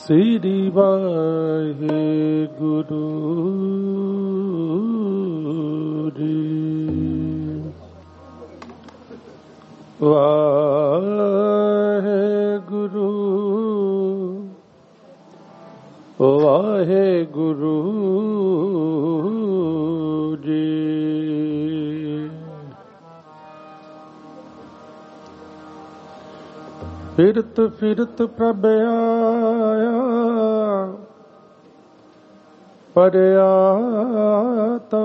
ਸ੍ਰੀ ਵਾਹਿਗੁਰੂ ਜੀ। ਵਾਹਿਗੁਰੂ ਵਾਹਿਗੁਰੂ ਜੀ। ਫਿਰਤ ਫਿਰਤ ਪ੍ਰਭ ਆਇਆ, ਪਰਿਆ ਤੋ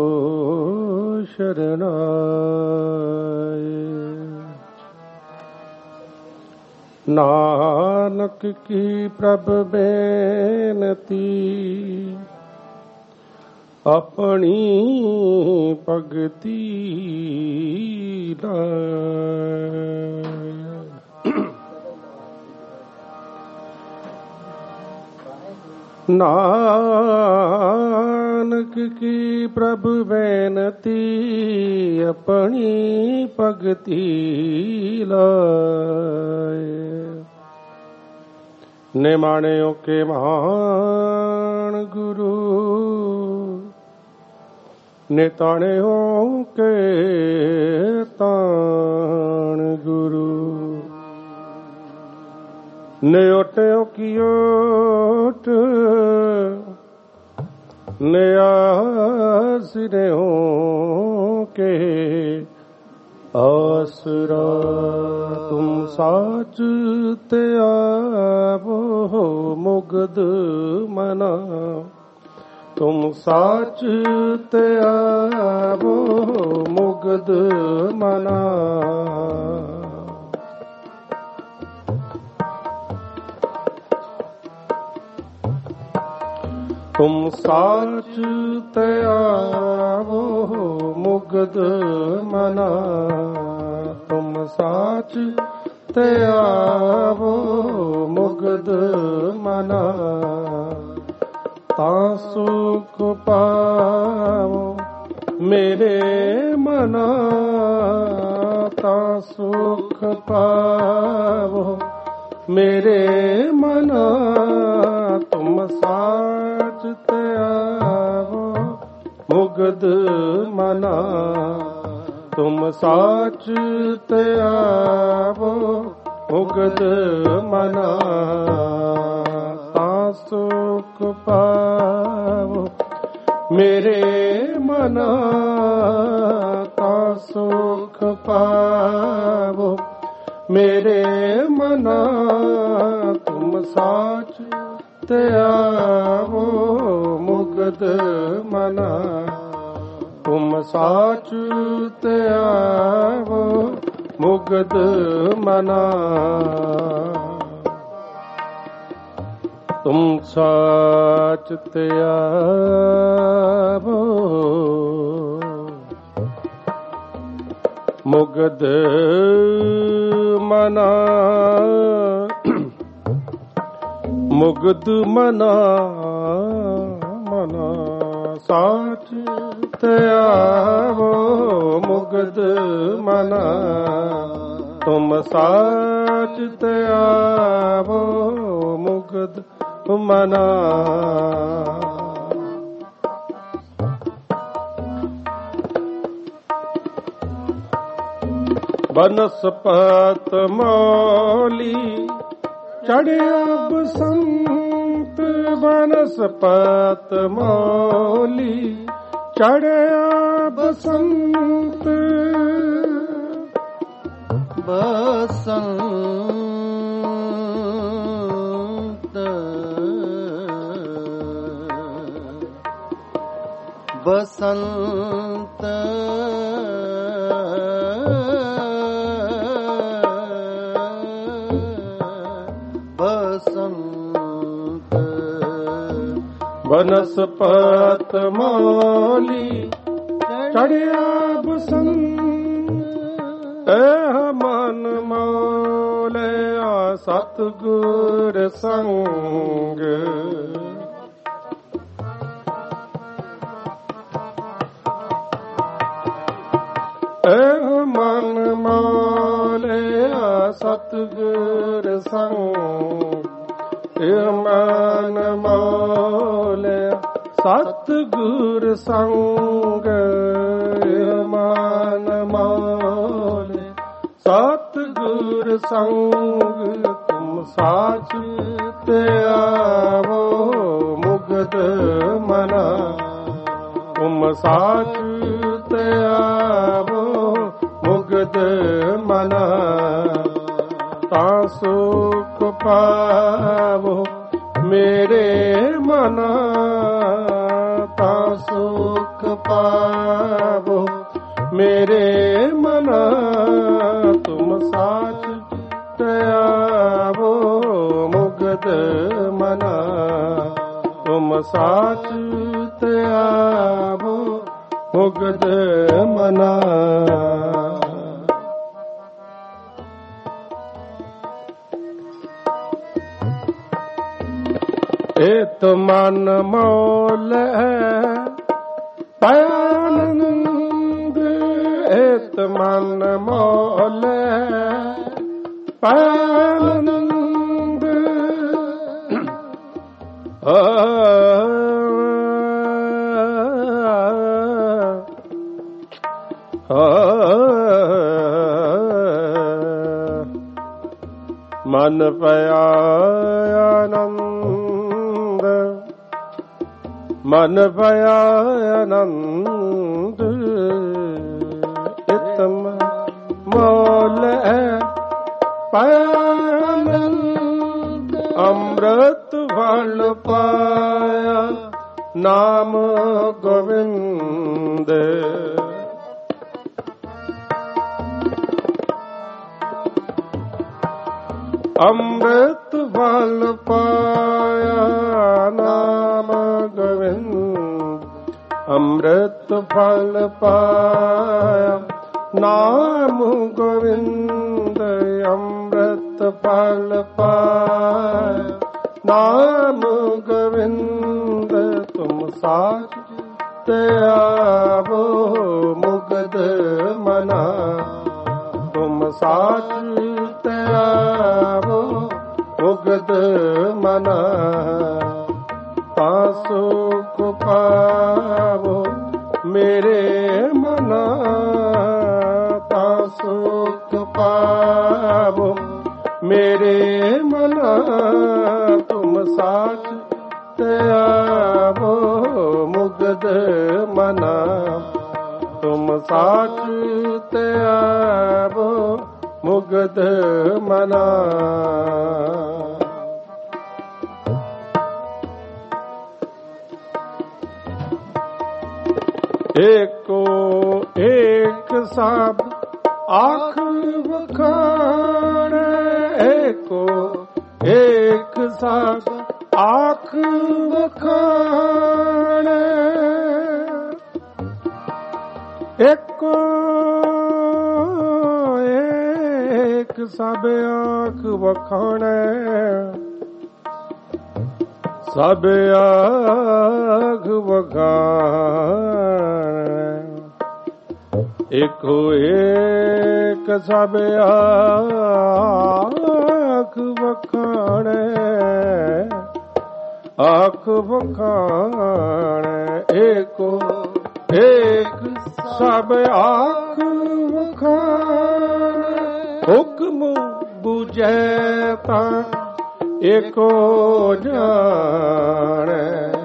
ਸ਼ਰਨਾਏ। ਨਾਨਕ ਕੀ ਪ੍ਰਭ ਬੇਨਤੀ, ਆਪਣੀ ਭਗਤੀ ਲਾਏ। ਨਾਨਕ ਕੀ ਪ੍ਰਭ ਬੇਨਤੀ, ਆਪਣੀ ਭਗਤੀ ਲਾਏ। ਨਿਮਾਣਿਓ ਕੇ ਮਹਾਨ ਗੁਰੂ, ਨਿਤਾਣਿਓ ਕੇ ਤਾਣ ਗੁਰੂ। ਨਿਓਟਿਓ ਕੀ ਓਟ, ਨਿਆਸਰਿਓ ਕੇ ਆਸਰਾ। ਤੁਮ ਸਾਚ ਤੇ ਆਵੋ ਮੁਗਧ ਮਨਾ, ਤੁਮ ਸਾਚ ਤੇ ਆਵੋ ਮੁਗਧ ਮਨਾ। ਤੁਮ ਸਾਚ ਤੇ ਆਵੋ ਮੁਗਧ ਮਨਾ, ਤੁਮ ਸਾਚ ਤੇ ਆਵੋ ਮੁਗਧ ਮਨਾ। ਤਾਂ ਸੁਖ ਪਾਵੋ ਮੇਰੇ ਮਨਾ, ਤਾਂ ਸੁਖ ਪਾਵੋ ਮੇਰੇ ਮਨਾ। ਤੁਮ ਸਾਚ ਤੇ ਆਵੋ ਮੁਗਧ ਮਨਾ, ਤੁਮ ਸਾਚ ਤੇ ਆਵੋ ਮੁਗਧ ਮਨਾ। ਤਾਂ ਸੁਖ ਪਾਵੋ ਮੇਰੇ ਮਨਾ, ਤਾਂ ਸੁਖ ਪਾਵੋ ਮੇਰੇ ਮਨਾ। ਤੁਮ ਸਾਚ ਤੇ ਆਵੋ ਮੁਗਧ ਮਨਾ, ਤੁਮ ਸਾਚ ਤੇ ਆਵੋ ਮੁਗਧ ਮਨਾ। ਤੁਮ ਸਾਚ ਤੇ ਆਵੋ ਮੁਗਧ ਮਨਾ, ਮੁਗਧ ਮਨਾ। ਮਨਾ ਸਾਚ ਤੇ ਆਵੋ ਮੁਗਧ ਮਨਾ, ਤੁਮ ਸਾਚ ਤੇ ਆਵੋ ਮੁਗਧ ਮਨਾ। ਬਨਸਪਤ ਮੌਲੀ ਚੜਿਆ ਬਸੰਤ, ਬਨਸਪਤ ਮੌਲੀ ਚੜਿਆ ਬਸੰਤ। ਬਸੰਤ ਬਸੰਤ ਬਨਸਪਤ ਮੌਲੀ ਚੜਿਆ ਬਸੰਤ। ਇਹ ਮਨ ਮੌਲਿਆ ਸਤਿਗੁਰ ਸੰਗ, ਇਹ ਮਨ ਮੌਲਿਆ ਸਤਿਗੁਰ ਸੰਗ। ਮਨ ਮੋਲਿਆ ਸਤਿਗੁਰ ਸੰਗ ਮਨ ਮੋਲਿਆ ਸਤਿਗੁਰ ਸੰਗ ਤੁਮ ਸਾਚ ਤੇ ਆਵੋ ਮੁਗਦ ਮਨਾ ਤੁਮ ਸਾਚ ਤੇ ਆਵੋ ਮੁਗਦ ਮਨਾ ਤਾਂ ਸੁਖ ਪਾਵੋ ਮੇਰੇ ਮਨਾ ਤਾਂ ਸੁਖ ਪਾਵੋ ਮੇਰੇ ਮਨਾ ਤੁਮ ਸਾਚ ਤੇ ਆਵੋ ਮੁਗਦ ਮਨਾ ਤੁਮ ਸਾਚ ਤੇ ਆਵੋ ਮੁਗਦ ਮਨਾ ਏਤ ਮਨ ਮੋਲ ਹੈ ਆਨੰਦ ਏਤ ਮਨ ਮੋਲ ਹੈ ਆਨੰਦ ਮਨ ਪਿਆ ਆਨੰਦ ਮਨ ਪਿਆ ਆਨੰਦ ਇਤਮ ਮੋਲ ਹੈ ਆਨੰਦ ਅੰਮ੍ਰਿਤ ਫਲ ਪਾਇਆ ਨਾਮ ਗੋਵਿੰਦ ਅੰਮ੍ਰਿਤ ਫਲ ਪਾਇਆ ਨਾਮ ਗੋਵਿੰਦ ਅੰਮ੍ਰਿਤ ਫਲ ਪਾਇਆ ਨਾਮ ਗੋਵਿੰਦ ਅੰਮ੍ਰਿਤ ਫਲ ਪਾਇਆ ਨਾਮ ਗੋਵਿੰਦ ਤੁਮ ਸਾਚ ਤੇ ਆਵੋ ਮੁਗਦ ਮਨਾ ਤੁਮ ਸਾਚ ਤੇ ਆਵੋ ਮੁਗਦ ਮਨਾ ਤਾਂ ਸੁਖ ਪਾਵੋ ਮੇਰੇ ਮਨਾ ਤਾਂ ਸੁਖ ਪਾਵੋ ਮੇਰੇ ਮਨਾ ਤੁਮ ਸਾਚ ਤੇ ਆਵੋ ਮੁਗਦ ਮਨਾ ਤੁਮ ਸਾਚ ਤੇ ਆਵੋ ਮੁਗਦ ਮਨਾ ਏਕੋ ਏਕ ਸਭ ਆਖ ਵਖਾਣੈ ਏਕੋ ਏਕ ਸਭ ਆਖ ਵਖਾਣੈ ਏਕੋ ਏਕ ਸਭ ਆਖ ਵਖਾਣੈ ਸਭ ਆਖ ਵਖਾਣੈ ਏਕੋ ਏਕ ਸਭ ਆਖ ਵਖਾਣੈ ਆਖ ਵਖਾਣੈ ਏਕੋ ਏਕ ਸਭ ਆਖ ਵਖਾਣੈ ਹੁਕਮ ਬੁਝੈ ਤਾਂ ਏਕੋ ਜਾਣੈ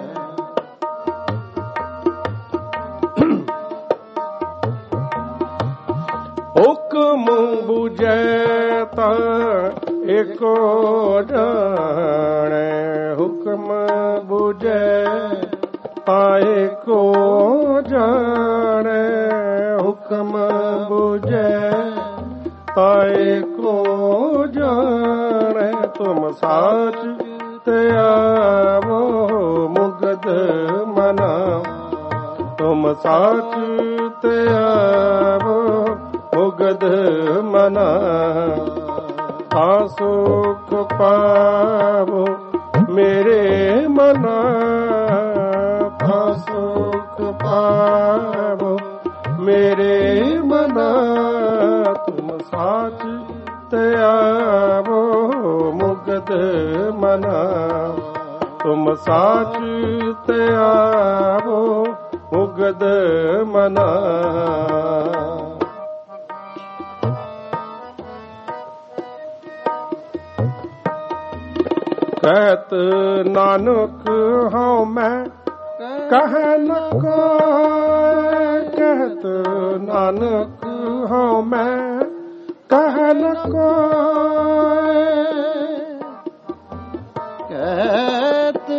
ਹੁਕਮ ਬੁਝੈ ਤਾਂ ਏਕੋ ਜਾਣੈ ਹੁਕਮ ਬੁਝੈ ਤਾਂ ਏਕੋ ਜਾਣੈ ਹੁਕਮ ਬੁਝੈ ਤਾਂ ਏਕੋ ਜਾਣੈ ਤੁਮ ਸਾਚ ਤੇ ਆਵੋ ਮੁਗਦ ਮਨਾ ਤੁਮ ਸਾਚ ਤੇ ਆਵੋ ਮੁਗਦ ਮਨਾ ਤਾਂ ਸੁਖ ਪਾਵੋ ਮੇਰੇ ਮਨਾ ਤਾਂ ਸੁਖ ਪਾਵੋ ਮੇਰੇ ਮਨਾ ਤੁਮ ਸਾਚ ਤੇ ਆਵੋ ਮੁਗਦ ਮਨਾ ਤੁਮ ਸਾਚ ਤੇ ਆਵੋ ਮੁਗਧ ਮਨਾ। ਕਹਿਤ ਨਾਨਕ ਹਉ ਮੈਂ ਕਹਿ ਨ ਕੋਇ। ਕਹਿਤ ਨਾਨਕ ਹਉ ਮੈਂ ਕਹਿ ਨ ਕੋਇ। ਕਹਿਤ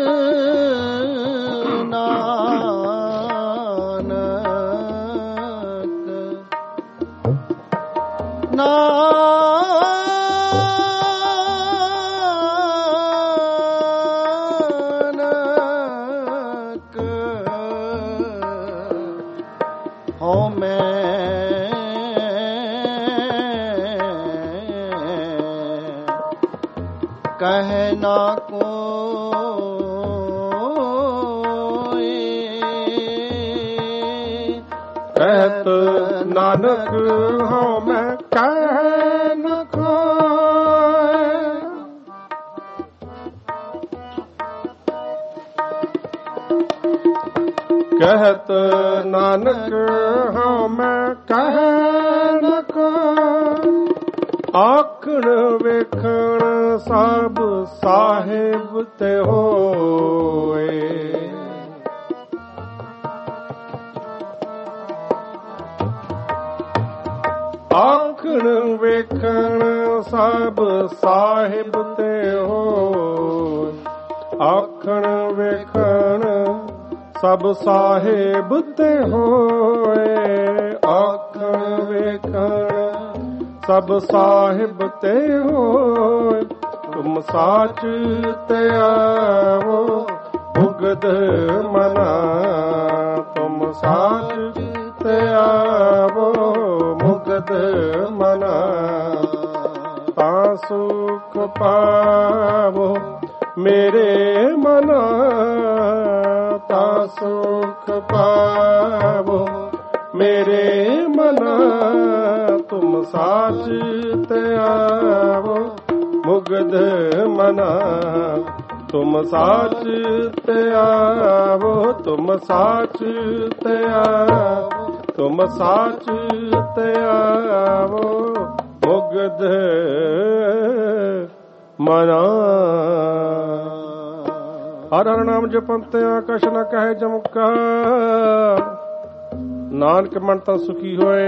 ਹਉ ਮੈਂ ਕਹਿ ਨਾ ਕੋਇ। ਕਹਿਤ ਨਾਨਕ ਹਉ ਮੈਂ ਕਹਿ ਨ ਕੋਇ। ਕਹਿਤ ਨਾਨਕ ਹਉ ਮੈਂ ਕਹਿ ਨ ਕੋਇ। ਆਖਣ ਵੇਖਣ ਸਭ ਸਾਹਿਬ ਤੇ ਹੋਏ। ਆਖਣ ਵੇਖਣ ਸਭ ਸਾਹਿਬ ਤੇ ਹੋਏ। ਆਖਣ ਵੇਖਣ ਸਭ ਸਾਹਿਬ ਤੇ ਹੋਏ। ਆਖਣ ਵੇਖਣ ਸਭ ਸਾਹਿਬ ਤੇ ਹੋਏ। ਤੁਮ ਸਾਚ ਤੇ ਆਵੋ ਮੁਗਧ ਮਨਾ। ਤੁਮ ਸਾਚ ਤੇ ਆਵੋ ਮੁਗਧ ਮਨਾ। ਤਾਂ ਸੁਖ ਪਾਵੋ ਮੇਰੇ ਮਨਾ। ਤਾਂ ਸੁਖ ਪਾਵੋ ਮੇਰੇ ਮਨਾ। ਤੁਮ ਸਾਚ ਤੇ ਆਵੋ ਮੁਗਧ ਮਨਾ। ਤੁਮ ਸਾਚ ਤੇ ਆਵੋ। ਤੁਮ ਸਾਚ ਤੇ ਆਵੋ। ਤੁਮ ਸਾਚ ਤੇ ਆਵੋ ਮੁਗਧ ਮਨਾ। ਹਰ ਹਰ ਨਾਮ ਜਪੰਤਿਆ ਕਛ ਨ ਕਹਿ ਜਮਕਾ। ਨਾਨਕ ਮਨ ਤਾਂ ਸੁਖੀ ਹੋਏ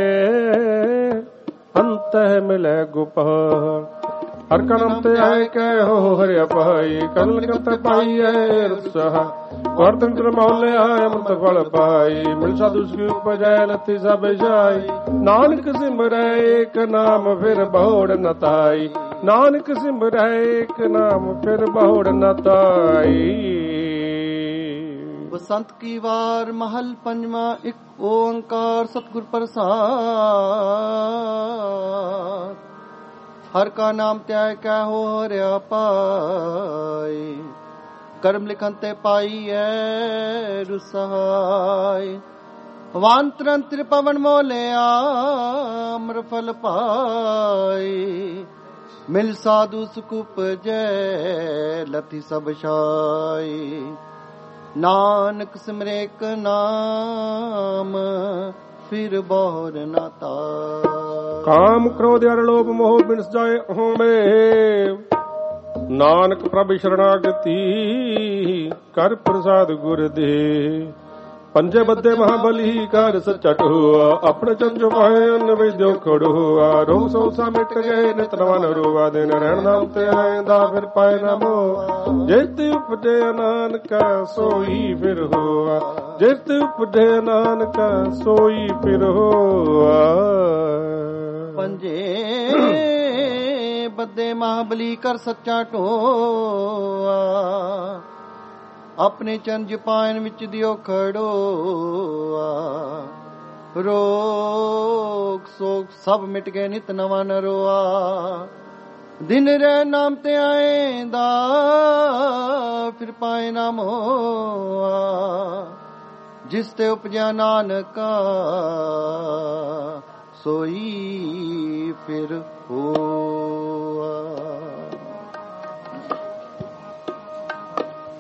ਅੰਤਹਿ ਮਿਲੈ ਗੋਪਾਲ। ਹਰ ਕਾ ਨਾਮ ਤੇ ਆਏ ਕਹਿ ਹੋ ਹਰਿ ਅਪਾਈ। ਕਨਲ ਕਰਤੇ ਪਾਈਐ ਰਸਹਾ ਵਰਤਨ ਕਰ ਮੌਲਿਆ ਅੰਮ੍ਰਿਤ ਫਲ ਪਾਈ। ਮਿਲ ਸਾਧੂ ਸੁਖੀ ਉਪਜੈ ਲਤੀ ਸਭ ਜਾਈ। ਨਾਨਕ ਸਿਮਰੈ ਏਕ ਨਾਮ ਫਿਰ ਬਹੁੜ ਨ ਤਾਈ। ਨਾਨਕ ਸਿਮਰੈ ਏਕ ਨਾਮ ਫਿਰ ਬਹੁੜ ਨ ਤਾਈ। ਬਸੰਤ ਕੀ ਵਾਰ ਮਹਲ ਪੰਜਵਾਂ। ਇੱਕ ਓੰਕਾਰ ਸਤਿਗੁਰ ਪ੍ਰਸਾਦ। ਹਰ ਕਾ ਨਾਮ ਧਿਆਇ ਕੈ ਹੋ ਹਰਿਆ ਪਾਈ। ਕਰਮ ਲਿਖਨ ਤੇ ਪਾਈਐ ਰੁਸਹਾਈ। ਵਾਂਤਰੰਤਰ ਪਵਨ ਮੋਲਿਆ ਅਮਰ ਫਲ ਪਾਈ। ਮਿਲ ਸਾਧੂ ਸੁਖ ਉਪਜੈ ਲਤੀ ਸਭ ਛਾਈ। ਨਾਨਕ ਸਿਮਰੈ ਏਕ ਨਾਮ ਫਿਰ ਬਹੁੜ ਨ ਤਾਈ। ਕਾਮ ਕ੍ਰੋਧ ਅਰ ਲੋਭ ਮੋਹ ਬਿਨਸ ਜਾਏ ਹੋਵੇ। ਨਾਨਕ ਪ੍ਰਭ ਸ਼ਰਣਾਗਤੀ ਕਰ ਪ੍ਰਸਾਦ ਗੁਰ ਦੇ। ਪੰਜੇ ਬੱਦੇ ਮਹਾਬਲੀ ਕਰ ਸੱਚਾ ਢੋਆ। ਆਪਣੇ ਚੰਜੋ ਪਾਏ ਅੰਨ ਵਿਦਿਓ ਖੜੋਆ। ਰੋਗ ਸੋਸਾ ਮਿਟ ਗਏ ਨਿਤ ਨਵਨ ਰੋਆ। ਦਿਨ ਰਹਿਣ ਨਾਮ ਤੇ ਆਏਂਦਾ ਫਿਰ ਪਾਏ ਨਾ ਮੋਹ। ਜਿਤ ਉਪਜੇ ਨਾਨਕਾ ਸੋਈ ਫਿਰ ਹੋਆ। ਜਿਤ ਉਪਜੇ ਨਾਨਕਾ ਸੋਈ ਫਿਰ ਹੋਆ। ਪੰਜੇ ਬੱਦੇ ਮਹਾਬਲੀ ਕਰ ਸੱਚਾ ਢੋਆ। ਆਪਣੇ ਚਰਨ ਜਪਾਇਨ ਵਿੱਚ ਦਿਓ ਖੜੋਆ। ਰੋਗ ਸੋਗ ਸਭ ਮਿਟ ਗਏ ਨਿਤ ਨਵਾਂ ਨਰੋਆ। ਦਿਨ ਰਹਿ ਨਾਮ ਤੇ ਆਏਂਦਾ ਫਿਰ ਪਾਏ ਨਾ ਮੋਆ। ਜਿਸ ਤੇ ਉਪਜਿਆ ਨਾਨਕਾ ਸੋਈ ਫਿਰ ਹੋਆ।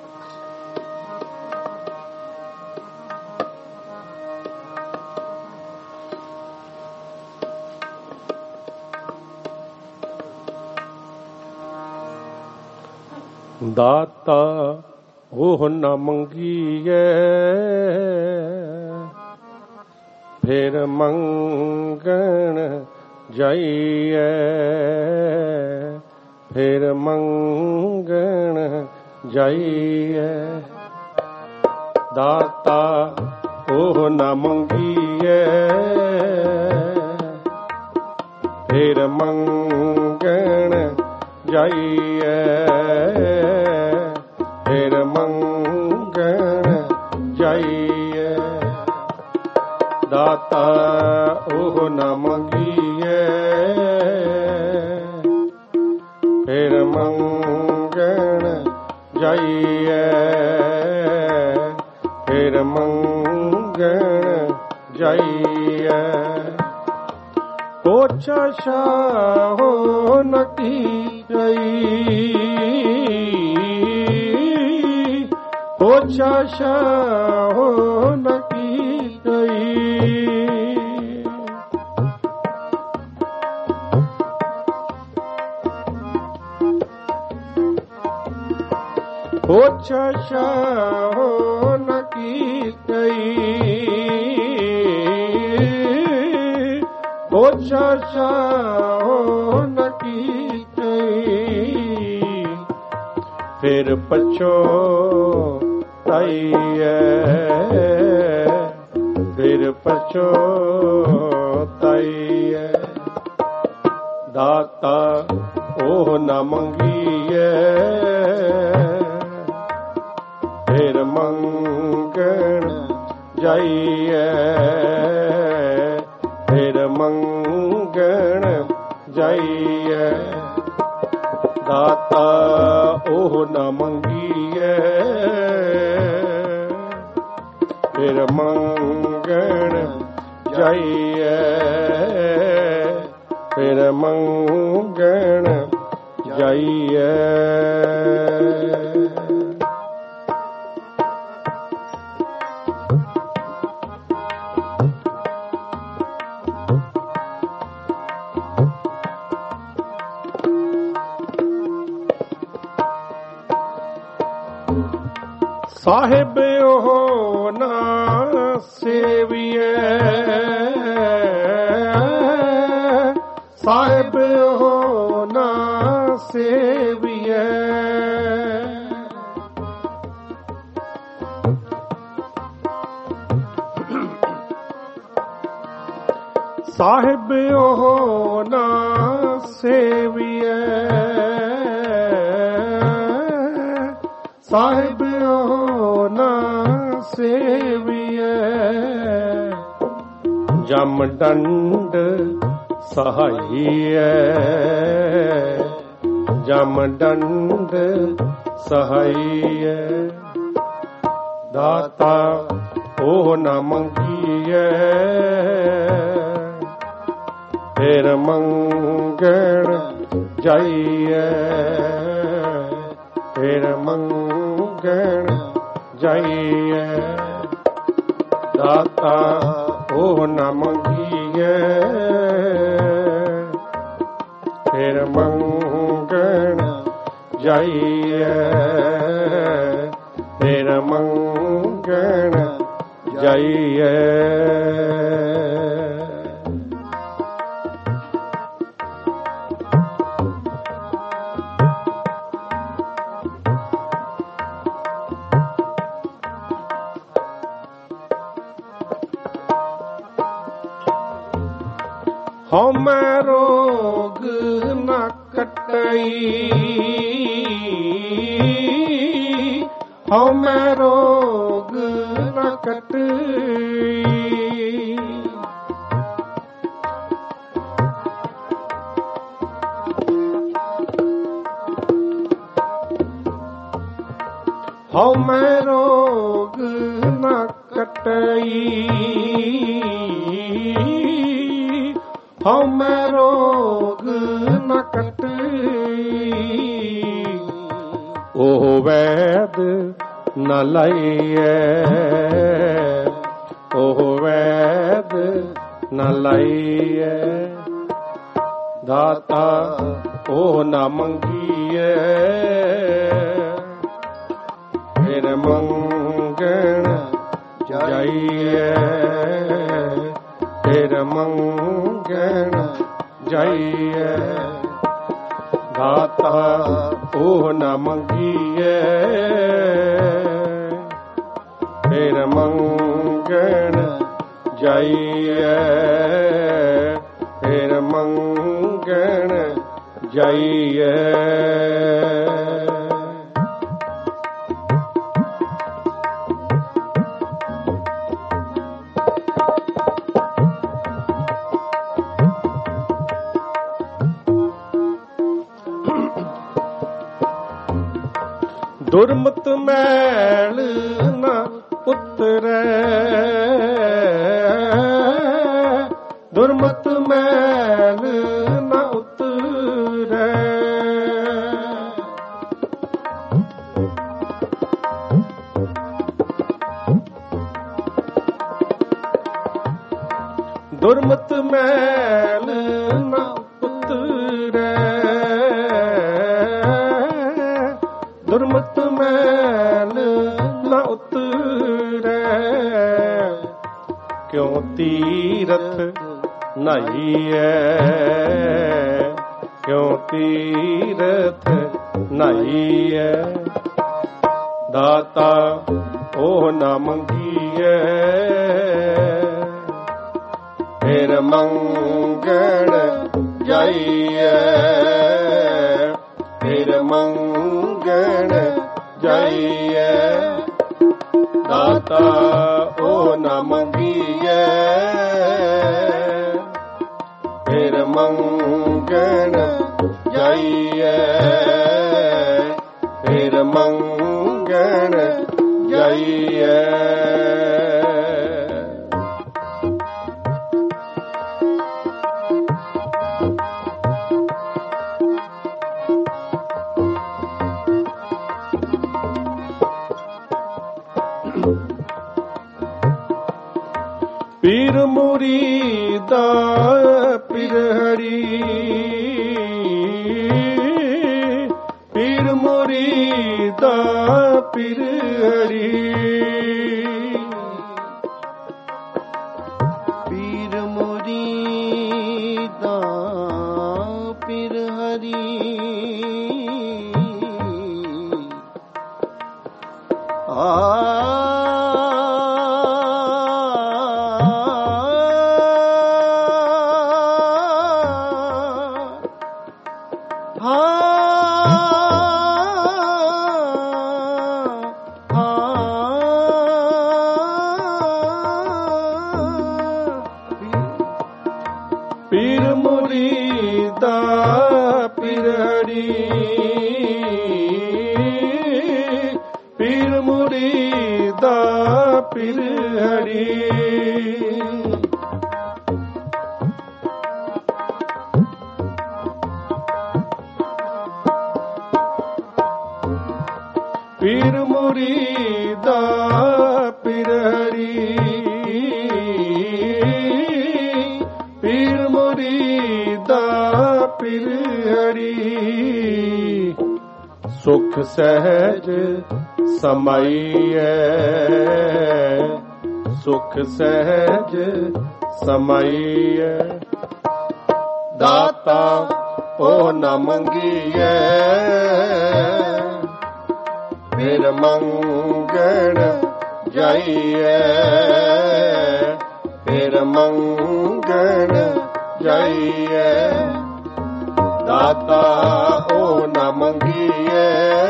ਦਾਤਾ ਉਹ ਨਾ ਮੰਗੀਏ, ਫਿਰ ਮੰਗਣ ਜਾਈਏ, ਫਿਰ ਮੰਗਣ ਜਾਈਏ। ਦਾਤਾ ਉਹ ਨਾ ਮੰਗੀਏ, ਫਿਰ ਮੰਗਣ ਜਾਈਏ, ਫਿਰ ਮੰਗਣ ਜਾਈਏ। ਦਾਤਾ ਉਹ ਨਾ ਮੰਗੀਏ, ਫਿਰ ਮੰਗਣ ਜਾਈਏ, ਫਿਰ ਮੰਗਣ ਜਾਈਏ। ਪੋਛਾ ਸ਼ਾਹੋ ਨ ਕੀਜਈ, ਪੋਛਾ ਸ਼ਾਹੋ ਨ ਕੀਜਈ। ਪੋਛਾ ਸ਼ਾਹੋ ਨ ਕੀਜਈ, ਪੋਛਾ ਸ਼ਾਹੋ ਨ ਕੀਜਈ। ਫਿਰ ਪਛੋਤਾਈਐ, ਫਿਰ ਪਛੋਤਾਈਐ। ਦਾਤਾ ਉਹ ਨਾ ਮੰਗੀਏ, ਫਿਰ ਮੰਗਣ ਜਾਈਏ, ਫਿਰ ਮੰਗਣ ਜਾਈਏ। ਦਾਤਾ ਉਹ ਨਾ ਮੰਗੀਏ, ਫਿਰ ਮੰਗਣ ਜਾਈਏ, ਫਿਰ ਮੰਗਣ ਜਾਈਏ। ਸਾਹਿਬ ਉਹ ਨਾ ਸੇਵੀਏ, ਸਾਹਿਬ ਉਹ ਨਾ ਸੇਵੀਏ। ਸਾਹਿਬ ਉਹ ਨਾ ਸੇਵੀਏ, ਸਾਹਿਬ ਉਹ ਨਾ ਸੇਵੀਏ। ਜਮ ਡੰਡ ਸਹਾਈਐ, ਜਮ ਡੰਡ ਸਹਾਈਐ। ਦਾਤਾ ਉਹ ਨਾ ਮੰਗੀਏ, ਫਿਰ ਮੰਗਣ ਜਾਈਏ, ਫਿਰ ਮੰਗਣ ਜਾਈਏ। ਦਾਤਾ ਉਹ ਨਾ ਮੰਗੀਏ, ਫਿਰ ਮੰਗਣ ਜਾਈਏ, ਫਿਰ ਮੰਗਣ ਜਾਈਏ। ਹਉ ਮੈਂ ਰੋਗ ਨਾ ਕਟਈ, ਹਉ ਮੈਂ ਰੋਗ ਨਾ ਕਟਈ। ਹਉ ਮੈਂ ਰੋਗ ਨਾ ਕਟਈ, ਹਉ ਮੈਂ ਰੋਗ ਨ ਕਟਈ। ਉਹ ਵੈਦ ਨ ਲਾਈਐ, ਉਹ ਵੈਦ ਨ ਲਾਈਐ। ਦਾਤਾ ਉਹ ਨਾ ਮੰਗੀਐ, ਜਾਈਏ ਫਿਰ ਮੰਗਣ ਜਾਈਏ ਦਾਤਾ ਉਹ ਨਾ ਮੰਗੀਏ ਫਿਰ ਮੰਗਣ ਜਾਈਏ ਫਿਰ ਮੰਗਣ ਜਾਈਏ ਦੁਰਮਤ ਮੈਲ ਨਾ ਉਤਰੈ ਦੁਰਮਤ ਮੈਲ ਨਾ ਉਤਰੈ ਦੁਰਮਤ ਮੈਲ ਨਾ ਉਤਰੈ ਦੁਰਮਤ ਮੈਲ ਨਾ ਉਤਰੈ ਕਿਉ ਤੀਰਥ ਨਾਈਐ ਕਿਉ ਤੀਰਥ ਨਾਈਐ ਦਾਤਾ ਉਹ ਨਾ ਮੰਗੀਐ ਫਿਰ ਮੰਗਣ ਜਾਈਐ ਫਿਰ ਮੰਗਣ ਜਾਈਐ ਦਾਤਾ ਉਹ ਨਾ ਮੰਗੀਐ ਫਿਰ ਮੰਗਣ ਜਾਈਐ ਫਿਰ ਮੰਗਣ ਜਾਈਐ ਪੀਰ ਮੁਰੀਦਾ ਪੀਰ ਹਰੀ ਪੀਰ ਮੁਰੀਦਾ ਪੀਰ ਹਰੀ ਪੀਰ ਮੁਰੀਦਾ ਪੀਰ ਹਰੀ ਪੀਰ ਮੁਰੀਦਾ ਪੀਰ ਹਰੀ ਪੀਰ ਮੁਰੀਦਾ ਪੀਰ ਹਰੀ ਪੀਰ ਮੁਰੀਦਾ ਪੀਰ ਹਰੀ ਪੀਰ ਮੁਰੀਦਾ ਪੀਰ ਹਰੀ ਸੁਖ ਸਹਿਜ ਸਮਾਈਐ ਸੁਖ ਸਹਿਜ ਸਮਾਈਐ ਦਾਤਾ ਉਹ ਨਾ ਮੰਗੀਐ ਫਿਰ ਮੰਗਣ ਜਾਈਐ ਫਿਰ ਮੰਗਣ ਜਾਈਐ ਦਾਤਾ ਉਹ ਨਾ ਮੰਗੀਐ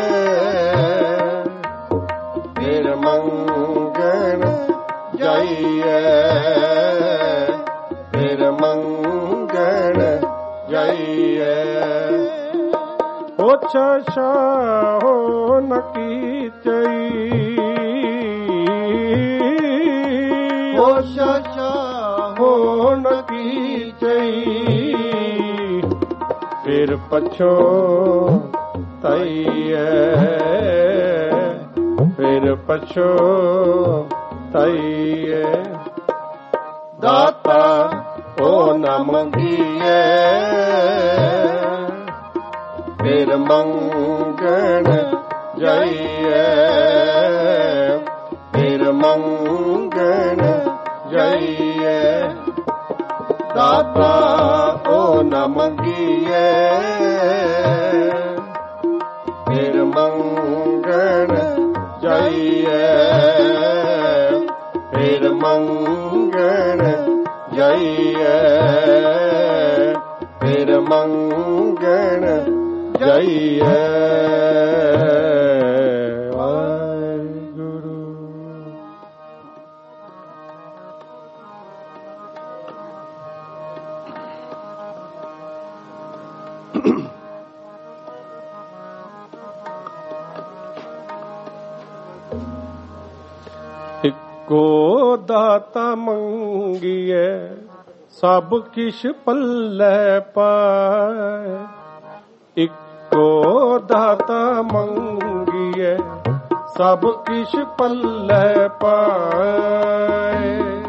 ਫਿਰ ਮੰਗਣ ਜਾਈਐ ਫਿਰ ਮੰਗਣ ਜਾਈਐ ਹੋਛਾ ਸ਼ਾਹੋ ਨਕੀ ਚਈ ਹੋਛਾ ਸ਼ਾਹੋ ਨਕੀ ਚਈ ਫਿਰ ਪਛੋ ਤਈਐ ਫਿਰ ਪਛੋ ਤਈਐ ਦਾਤਾ ਉਹ ਨਾ ਮੰਗੀਐ ਫਿਰ ਮੰਗਣ ਜਾਈਐ ਫਿਰ ਮੰਗਣ ਮੰਗਣ ਜਾਈਏ, ਦਾਤਾ ਉਹ ਨ ਮੰਗੀਏ, ਫਿਰ ਮੰਗਣ ਜਾਈਏ, ਫਿਰ ਮੰਗਣ ਜਾਈਏ, ਫਿਰ ਮੰਗਣ ਜਾਈਏ। ਇੱਕੋ ਦਾਤਾ ਮੰਗੀਏ, ਸਭ ਕਿਛ ਪੱਲੇ ਪਾਏ। ਇੱਕੋ ਦਾਤਾ ਮੰਗੀਏ, ਸਭ ਕਿਛ ਪੱਲੇ ਪਾਏ।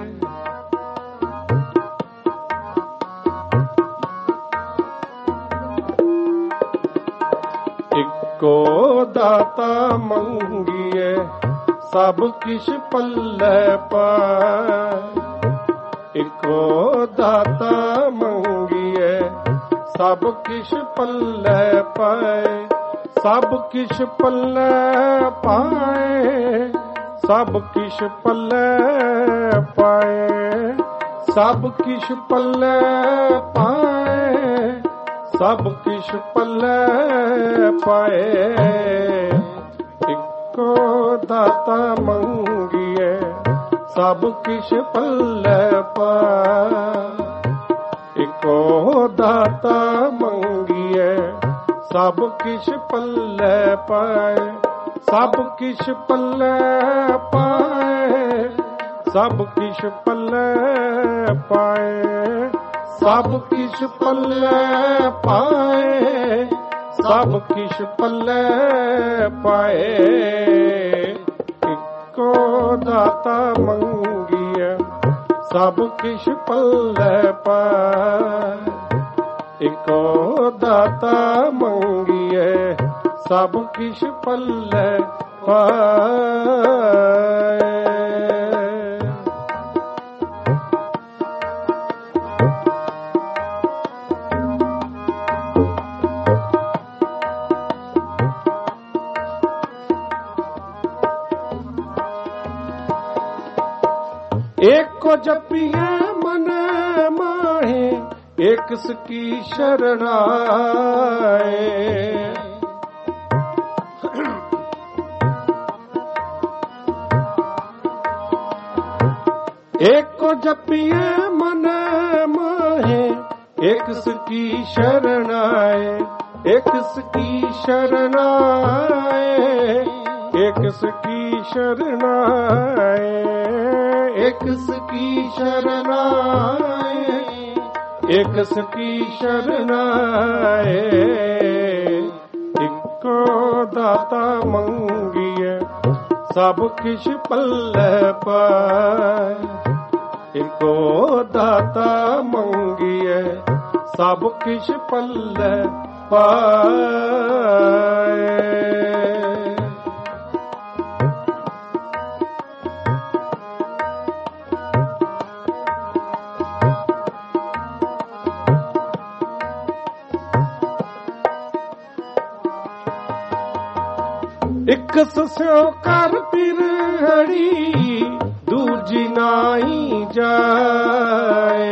ਇੱਕੋ ਦਾਤਾ ਮੰਗੀਏ, ਸਭ ਕਿਛ ਪੱਲੇ ਪਾਏ। ਇੱਕੋ ਦਾਤਾ ਮੰਗੀਏ, ਸਭ ਕਿਛ ਪੱਲੇ ਪਾਏ। ਸਭ ਕਿਛ ਪੱਲੇ ਪਾਏ, ਸਭ ਕਿਛ ਪੱਲੇ ਪਾਏ। ਸਭ ਕਿਛ ਪੱਲੇ ਪਾਏ, ਸਭ ਕਿਛ ਪੱਲੇ ਪਾਏ। ਇੱਕੋ ਦਾਤਾ ਮੰਗੀਏ, ਸਭ ਕਿਛ ਪੱਲੇ ਪਾਏ। ਇੱਕੋ ਦਾਤਾ ਮੰਗੀਏ, ਸਭ ਕਿਛ ਪੱਲੇ ਪਾਏ। ਸਭ ਕਿਛ ਪੱਲੇ ਪਾਏ, ਸਭ ਕਿਛ ਪੱਲੇ ਪਾਏ। ਸਭ ਕਿਛ ਪੱਲੇ ਪਾਏ, ਸਭ ਕਿਛ ਪੱਲੇ ਪਾਏ। ਇੱਕੋ ਦਾਤਾ ਮੰਗੀਏ, ਸਭ ਕਿਛ ਪੱਲੇ ਪਾਏ। ਇੱਕੋ ਦਾਤਾ ਮੰਗੀਏ, ਸਭ ਕਿਛ ਪੱਲੇ ਪਾਏ। एको जपिए मन माहे, एक सकी शरणाए। एको जपिए मन माहे, एक सकी शरणाए। एक सकी शरणाए, एक सकी शरणाए। एक सकी शरणाए, एक सकी शरणाए। इक्को दाता मंगीए, सब किछ पल्ले पाए। इक्को दाता मंगीए, सब किछ पल्ले पाए। एक सस्यो कर पिरहड़ी, दूजी नाई जाए।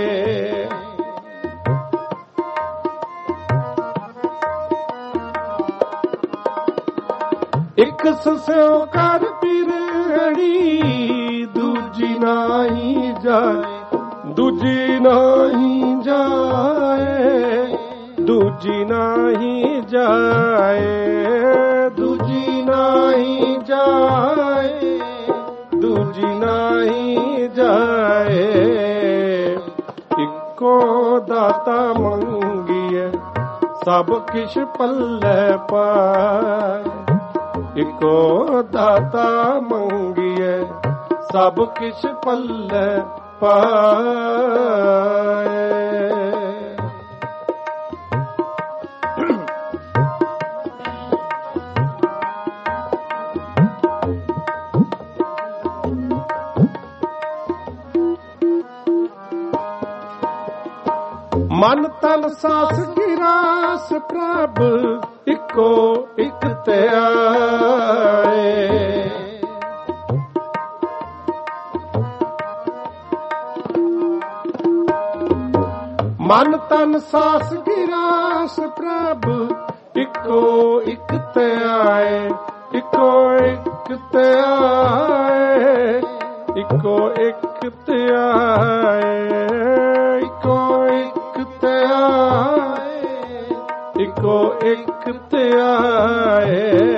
एक सस्यो कर पिरहड़ी, दूजी नाई जाए। दूजी नाई जाए, दूजी नाई जाए। दूजी नाई जाए, दूजी नाई जाए। इक्को दाता मंगीए, सब किछ पल्ले पाए। इक्को दाता मंगीए, सब किछ पल्ले पाए। ਮਨ ਤਨ ਸਾਸ ਕੀ ਰਾਸ ਪ੍ਰਭ ਇੱਕੋ ਇੱਕ ਧਿਆਏ। ਮਨ ਤਨ ਸਾਸ ਕੀ ਰਾਸ ਪ੍ਰਭ ਇੱਕੋ ਇੱਕ ਧਿਆਏ। ਇੱਕੋ ਇੱਕ ਧਿਆਏ, ਇੱਕੋ ਇੱਕ ਧਿਆਏ, ਇੱਕੋ ਇੱਕ ਧਿਆਏ, ਇੱਕੋ ਇੱਕ ਧਿਆਏ।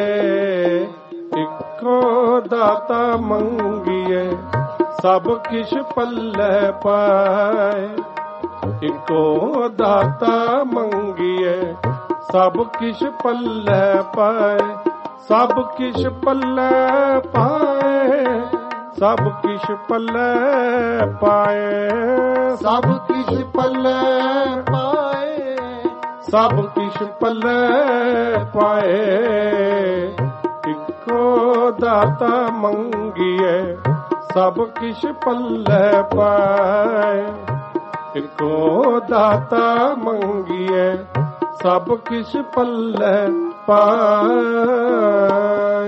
ਇੱਕੋ ਦਾਤਾ ਮੰਗੀਏ ਸਭ ਕਿਛ ਪੱਲੇ ਪਾਏ। ਇੱਕੋ ਦਾਤਾ ਮੰਗੀਏ ਸਭ ਕਿਛ ਪੱਲੇ ਪਾਏ। ਸਭ ਕਿਛ ਪੱਲੇ ਪਾਏ, ਸਭ ਕਿਛ ਪੱਲੇ ਪਾਏ। ਸਭ ਕਿਛ ਪੱਲੇ ਪਾਏ, ਸਭ ਕਿਛ ਪੱਲੇ ਪਾਏ। ਇੱਕੋ ਦਾਤਾ ਮੰਗੀਏ ਸਭ ਕਿਛ ਪੱਲੇ ਪਾਏ। ਇੱਕੋ ਦਾਤਾ ਮੰਗੀਏ ਸਭ ਕਿਛ ਪੱਲੇ ਪਾਏ।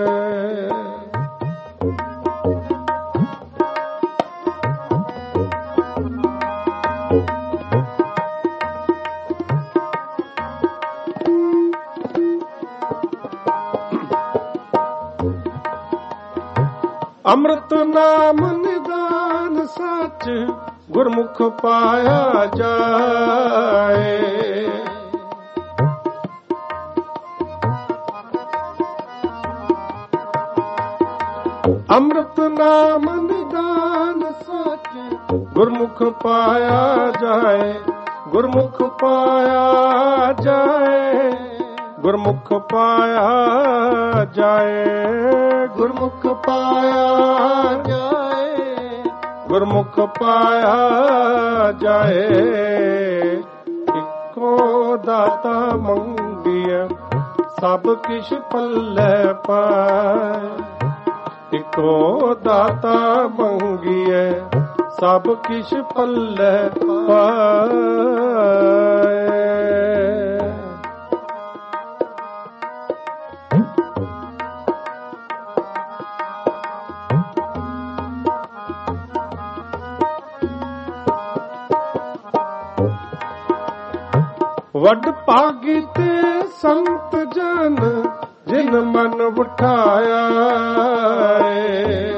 ਅੰਮ੍ਰਿਤ ਨਾਮ ਨਿਦਾਨ ਸੱਚ ਗੁਰਮੁਖ ਪਾਇਆ ਜਾਏ। ਅੰਮ੍ਰਿਤ ਨਾਮ ਨਿਦਾਨ ਸੱਚ ਗੁਰਮੁਖ ਪਾਇਆ ਜਾਏ। ਗੁਰਮੁਖ ਪਾਇਆ ਜਾਏ, ਗੁਰਮੁਖ ਪਾਇਆ ਜਾਏ। ਗੁਰਮੁਖ ਪਾਇਆ ਜਾਏ, ਗੁਰਮੁਖ ਪਾਇਆ ਜਾਏ। ਇੱਕੋ ਦਾਤਾ ਮੰਗੀਏ ਸਭ ਕਿਛ ਪੱਲੇ ਪਾਏ। ਇੱਕੋ ਦਾਤਾ ਮੰਗੀਏ ਸਭ ਕਿਛ ਪੱਲੇ ਪਾਏ। ਵੱਡ ਭਾਗੀ ਤੇ ਸੰਤ ਜਨ ਜਿਨ ਮਨ ਉਠਾਇਆ ਏ।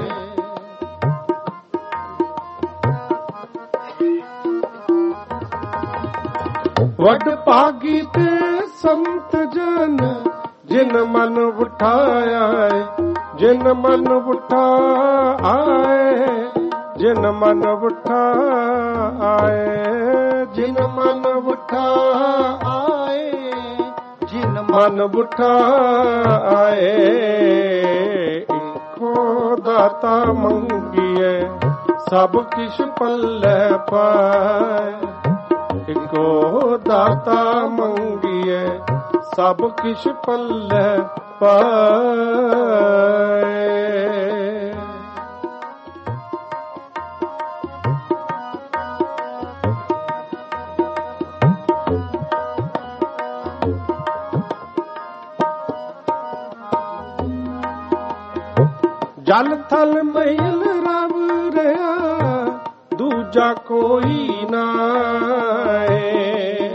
ਵੱਡ ਭਾਗੀ ਤੇ ਸੰਤ ਜਨ ਜਿਨ ਮਨ ਉਠਾਇਆ ਏ। ਜਿਨ ਮਨ ਉਠਾਏ, ਜਿਨ ਮਨ ਉਠਾਏ, ਜਿਨ ਮਨ ਉਠਾਏ, ਜਿਨ ਮਨ ਉਠਾਏ। ਇੱਕੋ ਦਾਤਾ ਮੰਗੀਏ ਸਭ ਕਿਛ ਪੱਲੇ ਪਾਏ। ਇੱਕੋ ਦਾਤਾ ਮੰਗੀਏ ਸਭ ਕਿਛ ਪੱਲੇ ਪਾਏ। ਜਲ ਥਲ ਮਹਿਲ ਰਵ ਰਿਹਾ ਦੂਜਾ ਕੋਈ ਨਾਏ।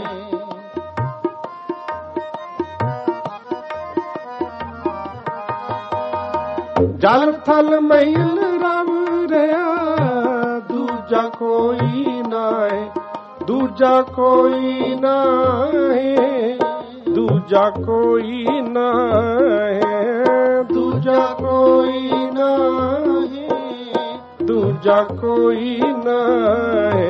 ਜਲ ਥਲ ਮਹਿਲ ਰਵ ਰਿਹਾ ਦੂਜਾ ਕੋਈ ਨਾਏ। ਦੂਜਾ ਕੋਈ ਨਾਏ, ਦੂਜਾ ਕੋਈ ਨਾਏ, ਦੂਜਾ ਕੋਈ ਨਾਏ, ਦੂਜਾ ਕੋਈ ਨਾਏ।